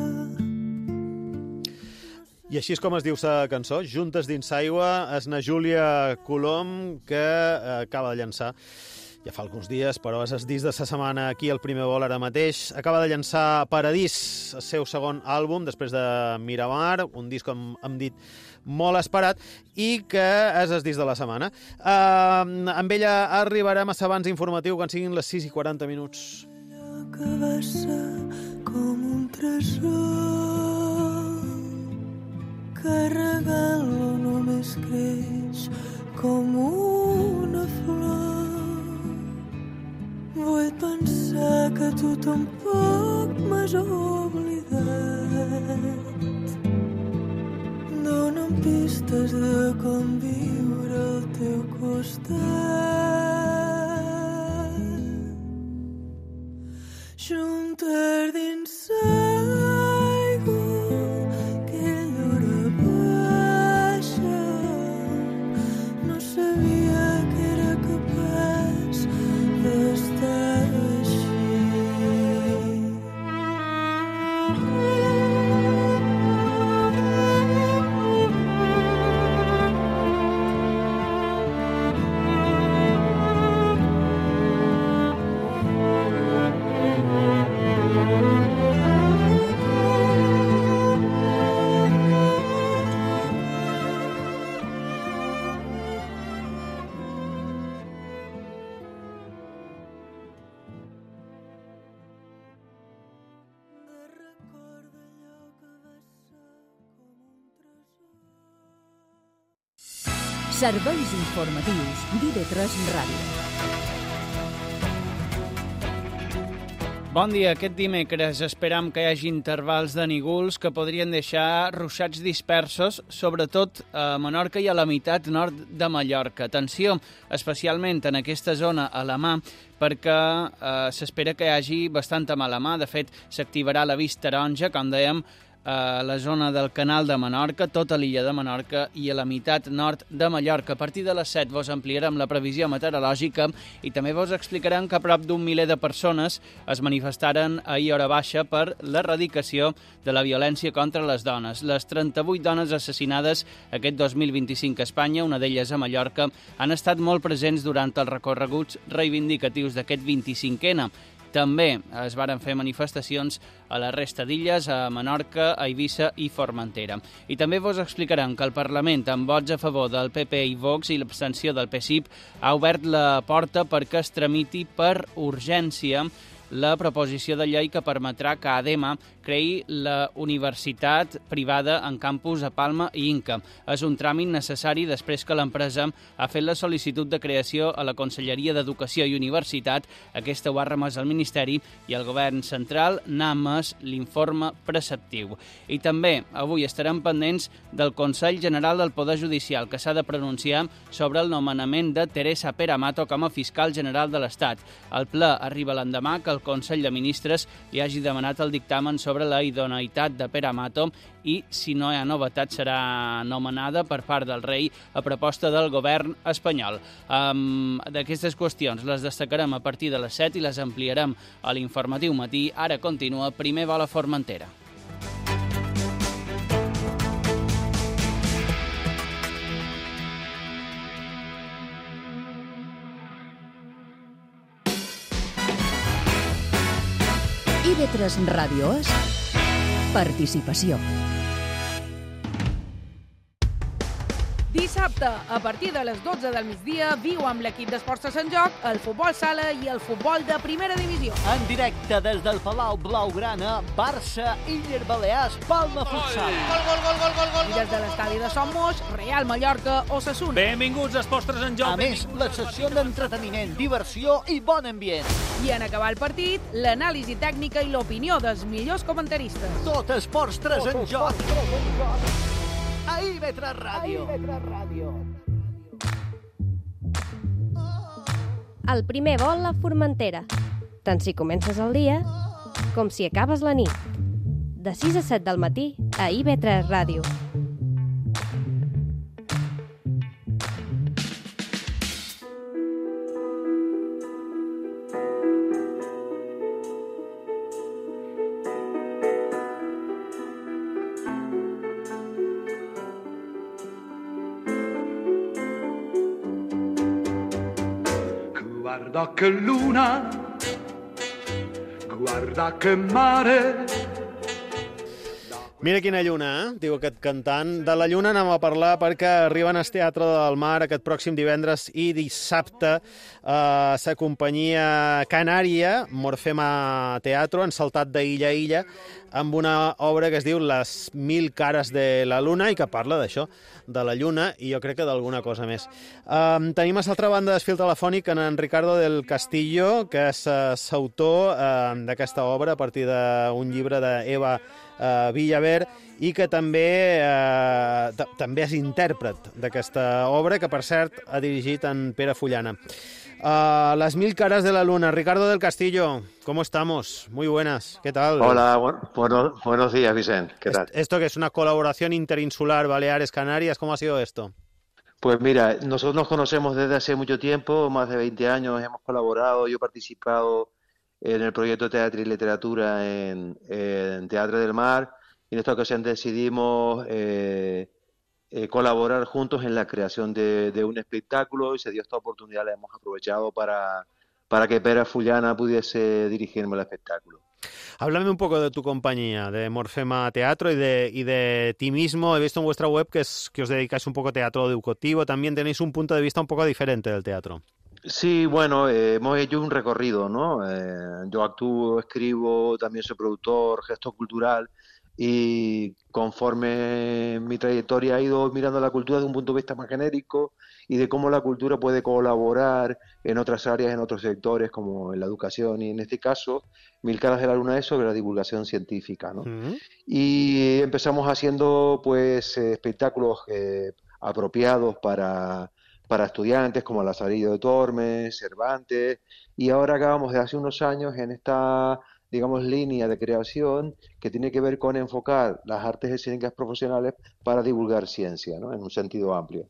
I així és com es diu sa cançó, Juntes dins aigua, és na Júlia Colom, que acaba de llançar, ja fa alguns dies, però és el disc de la setmana aquí, el primer vol ara mateix, acaba de llançar Paradís, el seu segon àlbum, després de Miramar, un disc, com hem dit, molt esperat, i que és el disc de la setmana. Uh, amb ella arribarem a l'abans informatiu quan siguin les sis i quaranta minuts. Que va ser com un tresor, carregant-lo només creix com una flor. Vull pensar que tu tampoc m'has oblidat. Dóna'm pistes de com viure al teu costat. Juntar dins l'aigua que llora baixa. No sabia que era capaç d'estar així. Serveis informatius d'I V tres Ràdio. Bon dia. Aquest dimecres esperam que hi hagi intervals de nígols que podrien deixar ruixats dispersos, sobretot a Menorca i a la meitat nord de Mallorca. Atenció, especialment en aquesta zona a la mà, perquè eh, s'espera que hi hagi bastanta mala mà. De fet, s'activarà l'avís taronja, com dèiem, a la zona del Canal de Menorca, tota l'illa de Menorca i a la meitat nord de Mallorca. A partir de les set vos ampliarem la previsió meteorològica i també vos explicarem que prop d'un miler de persones es manifestaren ahir hora baixa per l'erradicació de la violència contra les dones. Les trenta-vuit dones assassinades aquest dos mil vint-i-cinc a Espanya, una d'elles a Mallorca, han estat molt presents durant els recorreguts reivindicatius d'aquest vint-i-cinquena. També es varen fer manifestacions a la resta d'illes, a Menorca, a Eivissa i Formentera. I també vos explicarem que el Parlament, amb vots a favor del P P i Vox i l'abstenció del P S I P, ha obert la porta perquè es tramiti per urgència la proposició de llei que permetrà que ADEMA creï la universitat privada en campus a Palma i Inca. És un tràmit necessari després que l'empresa ha fet la sol·licitud de creació a la Conselleria d'Educació i Universitat. Aquesta ho ha remès al Ministeri i el Govern central n'ha emès l'informe preceptiu. I també avui estarem pendents del Consell General del Poder Judicial, que s'ha de pronunciar sobre el nomenament de Teresa Peramato com a fiscal general de l'Estat. El ple arriba l'endemà que el Consell de Ministres li hagi demanat el dictamen sobre la idoneïtat de Peramato i, si no hi ha novetat, serà nomenada per part del rei a proposta del govern espanyol. Um, D'aquestes qüestions les destacarem a partir de les set i les ampliarem a l'informatiu matí. Ara continua Primer vol a Formentera. I V tres Ràdio és participació. Dissabte, a partir de les dotze del migdia, viu amb l'equip d'Esports de Sant Joc el futbol sala i el futbol de primera divisió. En directe des del Palau Blaugrana, Barça, Iller Balears, Palma Futsal. Gol, gol, gol, gol, gol, gol. I des de l'estadi de Son Moix, Real Mallorca, Osasuna. Benvinguts a Esports de Sant Joc. A més, la sessió d'entreteniment, diversió i bon ambient. I en acabar el partit, l'anàlisi tècnica i l'opinió dels millors comentaristes. Tot Esports de Sant Joc. A I V tres Ràdio. El primer vol a Formentera. Tant si comences el dia com si acabes la nit. De sis a set del matí a I V tres Ràdio. Guarda che luna, guarda che mare. Mira quina lluna, eh? Diu aquest cantant. De la lluna anem a parlar perquè arriben al Teatre del Mar aquest pròxim divendres i dissabte a la companyia canària Morfema Teatro, han saltat d'illa a illa amb una obra que es diu Les mil cares de la luna i que parla d'això, de la lluna i jo crec que d'alguna cosa més. Um, tenim a l'altra banda del fil telefònic en Ricardo del Castillo, que és uh, l'autor uh, d'aquesta obra a partir d'un llibre d'Eva uh, Villaver i que també, uh, també és intèrpret d'aquesta obra, que per cert ha dirigit en Pere Fullana. Uh, Las mil caras de la luna. Ricardo del Castillo, ¿cómo estamos? Muy buenas, ¿qué tal? Hola, bueno, bueno, buenos días, Vicente, ¿qué tal? ¿Esto que es una colaboración interinsular Baleares-Canarias? ¿Cómo ha sido esto? Pues mira, nosotros nos conocemos desde hace mucho tiempo, más de veinte años, hemos colaborado, yo he participado en el proyecto Teatro y Literatura en, en Teatro del Mar y en esta ocasión decidimos eh, Eh, colaborar juntos en la creación de, de un espectáculo y se dio esta oportunidad, la hemos aprovechado para, para que Pere Fullana pudiese dirigirme el espectáculo. Háblame un poco de tu compañía, de Morfema Teatro y de, y de ti mismo. He visto en vuestra web que, es, que os dedicáis un poco a teatro educativo, también tenéis un punto de vista un poco diferente del teatro. Sí, bueno, eh, hemos hecho un recorrido, ¿no? Eh, yo actúo, escribo, también soy productor, gesto cultural. y conforme mi trayectoria ha ido mirando la cultura desde un punto de vista más genérico y de cómo la cultura puede colaborar en otras áreas, en otros sectores, como en la educación, y en este caso, Mil caras de la luna es sobre la divulgación científica, ¿no? Uh-huh. Y empezamos haciendo pues eh, espectáculos eh, apropiados para, para estudiantes, como Lazarillo de Tormes, Cervantes, y ahora acabamos de hace unos años en esta, digamos, línea de creación que tiene que ver con enfocar las artes escénicas profesionales para divulgar ciencia, ¿no? En un sentido amplio.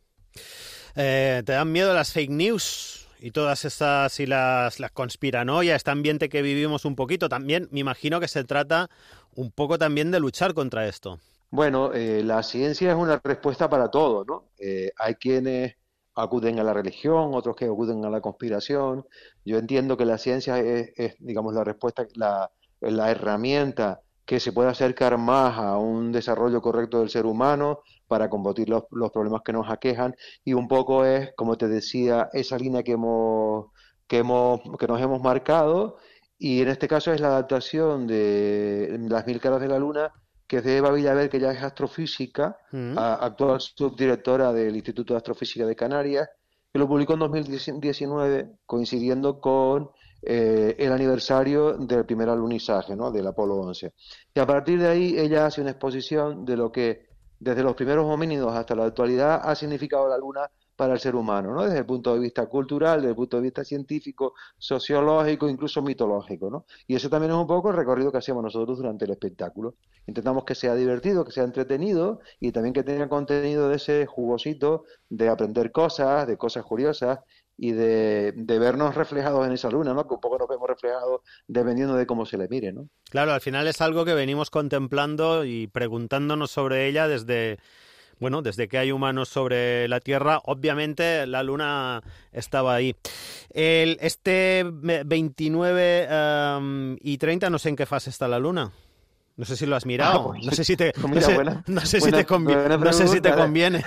Eh, ¿Te dan miedo las fake news y todas estas y las, las conspiranoias, este ambiente que vivimos un poquito? También me imagino que se trata un poco también de luchar contra esto. Bueno, eh, la ciencia es una respuesta para todo, ¿no? Eh, hay quienes acuden a la religión, otros que acuden a la conspiración. Yo entiendo que la ciencia es, es digamos, la respuesta, la, la herramienta que se puede acercar más a un desarrollo correcto del ser humano para combatir los, los problemas que nos aquejan, y un poco es, como te decía, esa línea que hemos, que hemos, que nos hemos marcado, y en este caso es la adaptación de Las Mil caras de la luna, que es de Eva Villaver, que ya es astrofísica, mm. a, actual subdirectora del Instituto de Astrofísica de Canarias, que lo publicó en dos mil diecinueve, coincidiendo con eh, el aniversario del primer alunizaje, ¿no?, del Apolo once. Y a partir de ahí ella hace una exposición de lo que desde los primeros homínidos hasta la actualidad ha significado la Luna para el ser humano, ¿no? Desde el punto de vista cultural, desde el punto de vista científico, sociológico, incluso mitológico, ¿no? Y eso también es un poco el recorrido que hacemos nosotros durante el espectáculo. Intentamos que sea divertido, que sea entretenido y también que tenga contenido de ese jugosito de aprender cosas, de cosas curiosas y de, de vernos reflejados en esa luna, ¿no? Que un poco nos vemos reflejados dependiendo de cómo se le mire, ¿no? Claro, al final es algo que venimos contemplando y preguntándonos sobre ella desde... Bueno, desde que hay humanos sobre la Tierra. Obviamente la Luna estaba ahí. El, este veintinueve um, y treinta, no sé en qué fase está la Luna. No sé si lo has mirado. Ah, pues, no sé si te, no sé, buena, no sé buena, si te conviene. No sé si te conviene.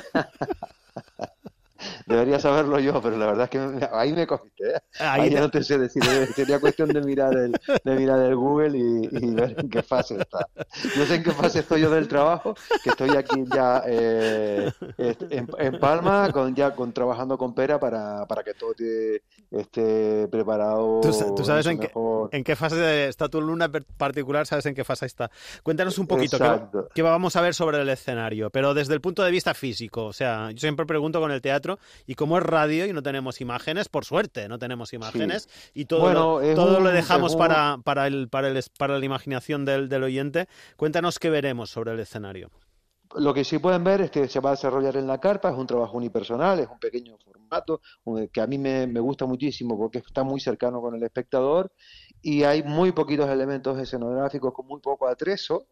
Debería saberlo yo, pero la verdad es que me, ahí me cogiste, ¿eh? Ahí, ahí te... no te sé decir, sería cuestión de mirar el, de mirar el Google y, y ver en qué fase está. Yo sé en qué fase estoy yo del trabajo, que estoy aquí ya eh, en, en Palma, con, ya con, trabajando con Pera para, para que todo esté, esté preparado. ¿Tú, tú sabes en qué, en qué fase está tu luna particular? ¿Sabes en qué fase está? Cuéntanos un poquito qué, qué vamos a ver sobre el escenario, pero desde el punto de vista físico. O sea, yo siempre pregunto con el teatro, y como es radio y no tenemos imágenes, por suerte no tenemos imágenes, sí. y todo, bueno, lo, todo un, lo dejamos un... para, para, el, para, el, para la imaginación del, del oyente. Cuéntanos qué veremos sobre el escenario. Lo que sí pueden ver es que se va a desarrollar en la carpa, es un trabajo unipersonal, es un pequeño formato que a mí me, me gusta muchísimo porque está muy cercano con el espectador, y hay muy poquitos elementos escenográficos con muy poco atrezo,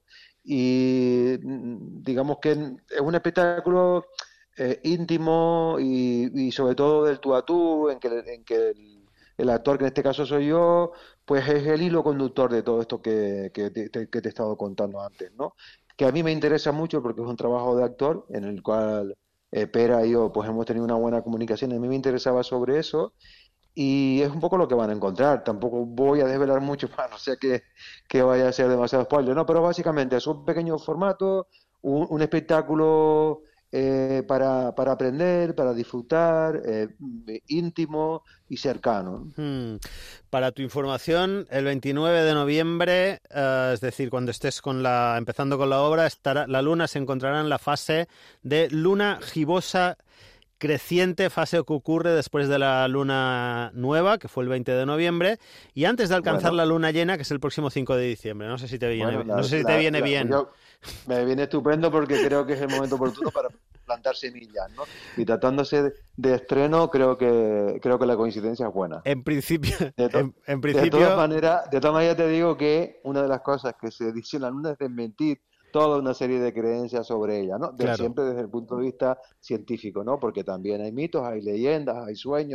y digamos que es un espectáculo Eh, íntimo y, y sobre todo del tú a tú, en que, en que el, el actor, que en este caso soy yo, pues es el hilo conductor de todo esto que, que, te, que te he estado contando antes, ¿no? Que a mí me interesa mucho porque es un trabajo de actor en el cual eh, Pera y yo pues hemos tenido una buena comunicación, y a mí me interesaba sobre eso, y es un poco lo que van a encontrar. Tampoco voy a desvelar mucho para no sea que, que vaya a ser demasiado spoiler, ¿no? Pero básicamente es un pequeño formato, un, un espectáculo Eh, para, para aprender, para disfrutar, eh, íntimo y cercano. Hmm. Para tu información, el veintinueve de noviembre, eh, es decir, cuando estés con la, empezando con la obra, estará, la luna se encontrará en la fase de luna gibosa creciente, fase que ocurre después de la luna nueva, que fue el veinte de noviembre, y antes de alcanzar bueno. la luna llena, que es el próximo cinco de diciembre. No sé si te viene, bueno, la, no sé si la, te viene la, bien. Yo, me viene estupendo porque creo que es el momento oportuno para plantar semillas, ¿no? Y tratándose de, de estreno, creo que creo que la coincidencia es buena. En principio, de, to, en, en principio... de todas maneras, de todas maneras te digo que una de las cosas que se dice en la luna es desmentir toda una serie de creencias sobre ella, ¿no? De, claro. Siempre desde el punto de vista científico, ¿no? Porque también hay mitos, hay leyendas, hay sueños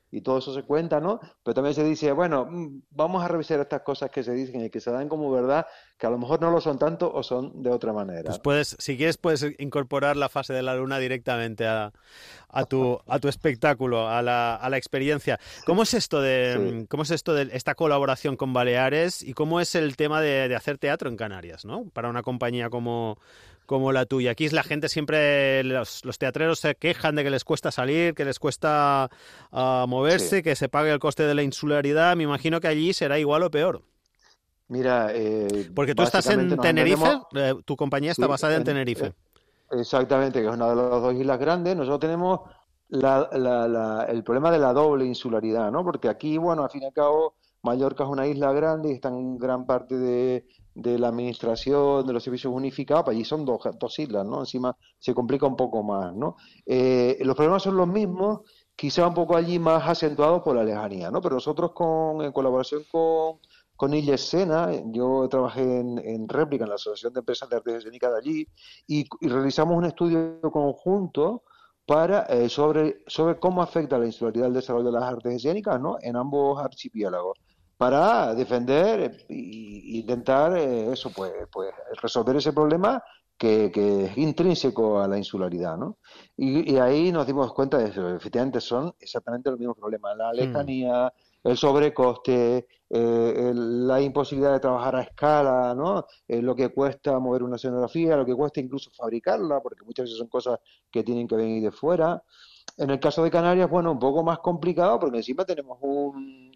y todo eso se cuenta, ¿no? Pero también se dice, bueno, vamos a revisar estas cosas que se dicen y que se dan como verdad, que a lo mejor no lo son tanto o son de otra manera. Pues puedes, si quieres, puedes incorporar la fase de la luna directamente a, a, tu, a tu espectáculo, a la, a la experiencia. ¿Cómo es esto de sí. cómo es esto de esta colaboración con Baleares y cómo es el tema de, de hacer teatro en Canarias, ¿no? Para una compañía como... como la tuya. Aquí la gente siempre, los, los teatreros se quejan de que les cuesta salir, que les cuesta uh, moverse, sí. que se pague el coste de la insularidad. Me imagino que allí será igual o peor. Mira, eh, porque tú estás en Tenerife, tenemos... eh, tu compañía está sí, basada en, en Tenerife. Exactamente, que es una de las dos islas grandes. Nosotros tenemos la, la, la, el problema de la doble insularidad, ¿no? Porque aquí, bueno, al fin y al cabo, Mallorca es una isla grande y está en gran parte de... de la administración, de los servicios unificados, pues allí son dos, dos islas, ¿no? Encima se complica un poco más, ¿no? Eh, los problemas son los mismos, quizá un poco allí más acentuados por la lejanía, ¿no? Pero nosotros con, en colaboración con, con Illes Sena, yo trabajé en, en Réplica, en la Asociación de Empresas de Artes Escénicas de allí, y, y realizamos un estudio conjunto para eh, sobre, sobre cómo afecta la insularidad al desarrollo de las artes escénicas, ¿no? En ambos archipiélagos, para defender e intentar eh, eso, pues, pues resolver ese problema que, que es intrínseco a la insularidad, ¿no? Y, y ahí nos dimos cuenta de eso, efectivamente son exactamente los mismos problemas, la lejanía, mm. el sobrecoste, eh, el, la imposibilidad de trabajar a escala, ¿no? Eh, lo que cuesta mover una escenografía, lo que cuesta incluso fabricarla, porque muchas veces son cosas que tienen que venir de fuera. En el caso de Canarias, bueno, un poco más complicado, porque encima tenemos un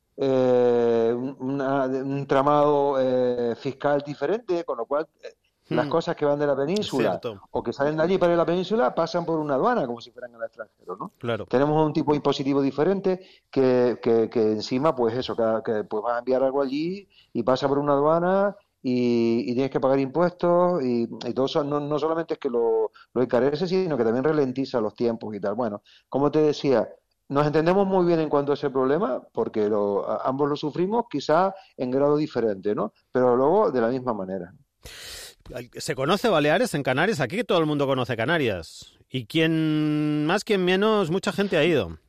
Eh, una, un tramado eh, fiscal diferente, con lo cual eh, hmm. las cosas que van de la península o que salen de allí para ir a la península pasan por una aduana como si fueran al extranjero, ¿no? Claro. Tenemos un tipo impositivo diferente que, que, que encima, pues eso, que, que pues vas a enviar algo allí y pasa por una aduana y, y tienes que pagar impuestos y, y todo eso no, no solamente es que lo, lo encarece, sino que también ralentiza los tiempos y tal. Bueno, como te decía, nos entendemos muy bien en cuanto a ese problema, porque lo, ambos lo sufrimos, quizá en grado diferente, ¿no? Pero luego de la misma manera. ¿Se conoce Baleares en Canarias? Aquí todo el mundo conoce Canarias. Y quien más, quien menos, mucha gente ha ido.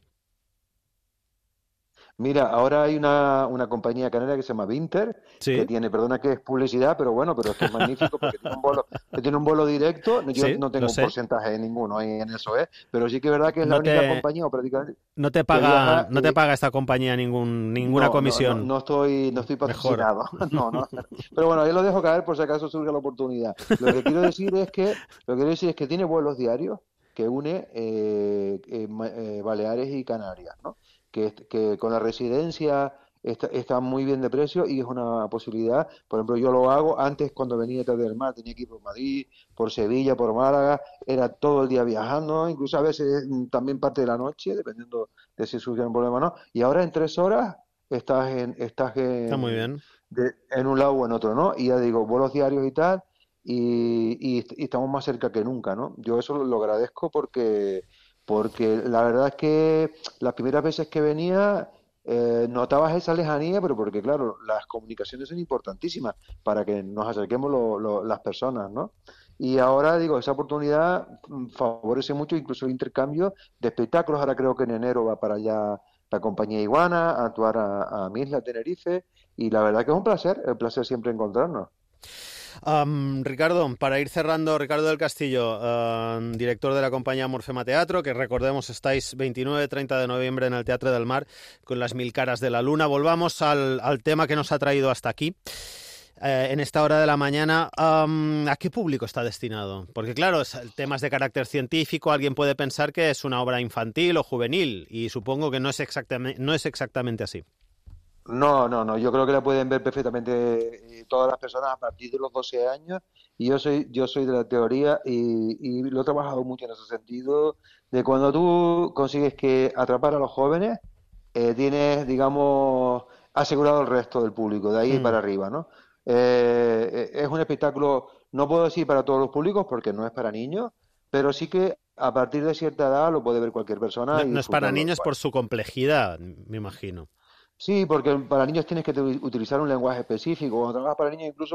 Mira, ahora hay una, una compañía canaria que se llama Vinter, ¿sí? que tiene, perdona que es publicidad, pero bueno, pero es que es magnífico porque tiene un bolo, tiene un bolo directo. Yo sí, no tengo un porcentaje ninguno ahí en eso, ¿eh? Pero sí que es verdad que es no la te, única compañía o prácticamente. No te paga, viaja, no te paga esta compañía ningún, ninguna no, comisión. No, no, no estoy, no estoy patrocinado. no, no. Pero bueno, yo lo dejo caer por si acaso surge la oportunidad. Lo que quiero decir es que, lo que quiero decir es que tiene vuelos diarios que une eh, eh, eh, Baleares y Canarias, ¿no? Que, que con la residencia está, está muy bien de precio y es una posibilidad. Por ejemplo, yo lo hago antes cuando venía de Teatro del Mar, tenía que ir por Madrid, por Sevilla, por Málaga, era todo el día viajando, incluso a veces también parte de la noche, dependiendo de si surge un problema o no. Y ahora en tres horas estás en, estás en, está muy bien. De, en un lado o en otro, ¿no? Y ya digo, vuelos diarios y tal, y, y, y estamos más cerca que nunca, ¿no? Yo eso lo, lo agradezco porque... porque la verdad es que las primeras veces que venía eh, notabas esa lejanía, pero porque claro, las comunicaciones son importantísimas para que nos acerquemos lo, lo, las personas, ¿no? Y ahora, digo, esa oportunidad favorece mucho incluso el intercambio de espectáculos. Ahora creo que en enero va para allá la compañía Iguana a actuar a, a mi isla Tenerife, y la verdad que es un placer, el placer siempre encontrarnos. Um, Ricardo, para ir cerrando, Ricardo del Castillo, uh, director de la compañía Morfema Teatro, que recordemos estáis veintinueve y treinta de noviembre en el Teatro del Mar con Las Mil Caras de la Luna. Volvamos al, al tema que nos ha traído hasta aquí. Eh, en esta hora de la mañana, um, ¿a qué público está destinado? Porque claro, temas de carácter científico, alguien puede pensar que es una obra infantil o juvenil, y supongo que no es exactamente, no es exactamente así. No, no, no, yo creo que la pueden ver perfectamente todas las personas a partir de los doce años, y yo soy yo soy de la teoría y, y lo he trabajado mucho en ese sentido, de cuando tú consigues que atrapar a los jóvenes, eh, tienes, digamos, asegurado el resto del público, de ahí mm. para arriba, ¿no? Eh, es un espectáculo, no puedo decir para todos los públicos porque no es para niños, pero sí que a partir de cierta edad lo puede ver cualquier persona. No, y no es para niños por su complejidad, me imagino. Sí, porque para niños tienes que utilizar un lenguaje específico. Cuando trabajas para niños incluso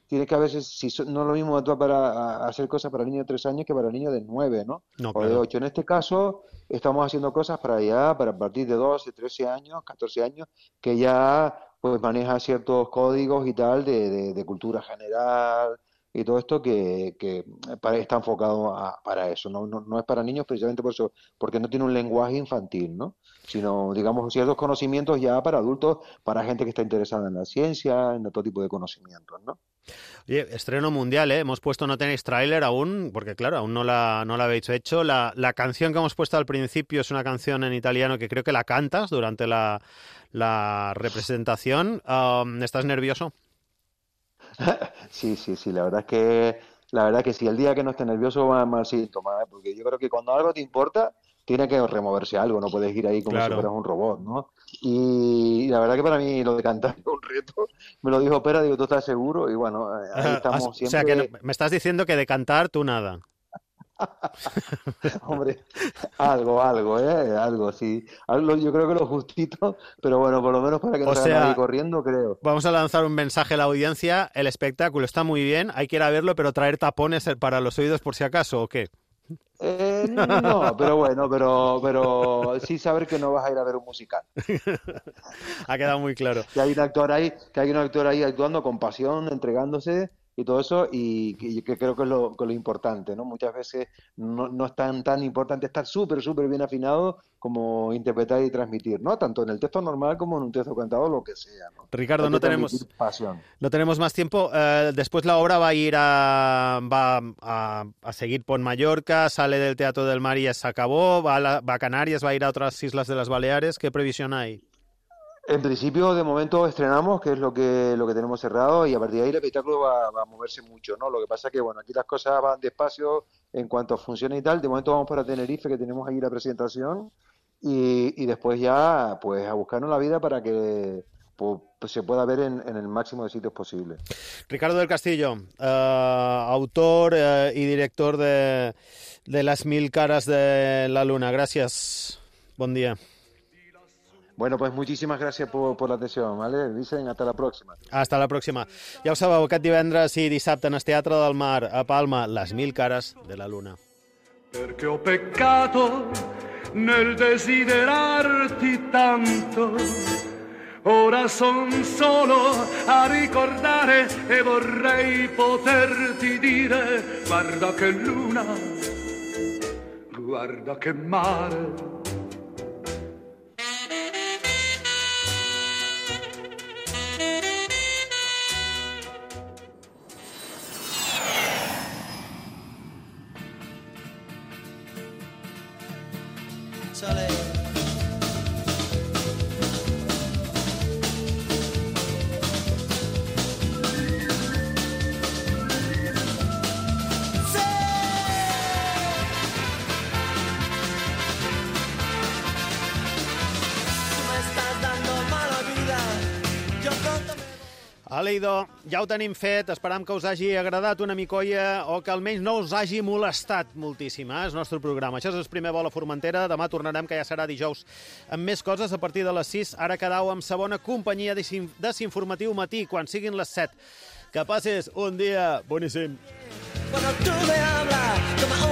tienes que a veces, si so, no es lo mismo actuar para a, hacer cosas para niños de tres años que para niños de nueve, ¿no? No, o de claro. ocho. En este caso, estamos haciendo cosas para allá, para a partir de doce, trece años, catorce años, que ya pues maneja ciertos códigos y tal de, de, de cultura general y todo esto que, que para, está enfocado a, para eso, ¿no? No, no es para niños precisamente por eso, porque no tiene un lenguaje infantil, ¿no? Sino, digamos, ciertos conocimientos ya para adultos, para gente que está interesada en la ciencia, en todo tipo de conocimientos, ¿no? Oye, estreno mundial, ¿eh? Hemos puesto, no tenéis tráiler aún, porque claro, aún no la, no la habéis hecho. La, la canción que hemos puesto al principio es una canción en italiano que creo que la cantas durante la, la representación. Um, ¿Estás nervioso? Sí, sí, sí, la verdad es que la verdad que sí, el día que no esté nervioso va a mal síntoma, ¿eh? Porque yo creo que cuando algo te importa, tiene que removerse algo, no puedes ir ahí como Claro. si fueras un robot, ¿no? Y la verdad que para mí lo de cantar es un reto, me lo dijo Pera, digo, ¿tú estás seguro? Y bueno, ahí estamos O siempre... sea, que no- me estás diciendo que de cantar tú nada. Hombre, algo, algo, ¿eh? Algo, sí. Algo, yo creo que lo justito, pero bueno, por lo menos para que no O salga sea, nadie corriendo, creo. Vamos a lanzar un mensaje a la audiencia. El espectáculo está muy bien, hay que ir a verlo, pero traer tapones para los oídos por si acaso, ¿o qué? Eh, no, pero bueno, pero, pero sí saber que no vas a ir a ver un musical. Ha quedado muy claro. Que hay un actor ahí, que hay un actor ahí actuando con pasión, entregándose y todo eso, y que, que creo que es lo, que es lo importante, ¿no? Muchas veces no, no es tan, tan importante estar súper, súper bien afinado como interpretar y transmitir, ¿no? Tanto en el texto normal como en un texto cantado, lo que sea, ¿no? Ricardo, Hay que no tenemos, transmitir pasión. no tenemos más tiempo. Eh, después la obra va a ir a, va a, a seguir por Mallorca, sale del Teatro del Mar y ya se acabó, va a, la- va a Canarias, va a ir a otras islas de las Baleares. ¿Qué previsión hay? En principio, de momento estrenamos, que es lo que lo que tenemos cerrado, y a partir de ahí el espectáculo va, va a moverse mucho, ¿no? Lo que pasa es que, bueno, aquí las cosas van despacio en cuanto a funciones y tal. De momento vamos para Tenerife, que tenemos ahí la presentación, y, y después ya, pues, a buscarnos la vida para que pues, se pueda ver en, en el máximo de sitios posible. Ricardo del Castillo, eh, autor eh, y director de, de Las Mil Caras de la Luna. Gracias. Bon dia. Bueno, pues muchísimas gracias por, por la atención, ¿vale? Dicen hasta la próxima. Hasta la pròxima. Ja ho sabeu, aquest divendres i dissabte en el Teatre del Mar a Palma, Les Mil Caras de la Luna. Perché ho peccato nel desiderarti tanto. Ora son solo a ricordare e vorrei poterti dire: guarda che luna, guarda che mare. Sale. Aleido, ja ho tenim fet, esperam que us hagi agradat una micolla o que almenys no us hagi molestat moltíssim, eh, el nostre programa. Això és el primer vol a Formentera, demà tornarem, que ja serà dijous, amb més coses a partir de les sis. Ara quedau amb sa bona companyia de Desinformatiu Matí, quan siguin les set. Que passis un dia boníssim. Cuando tú me hablas, toma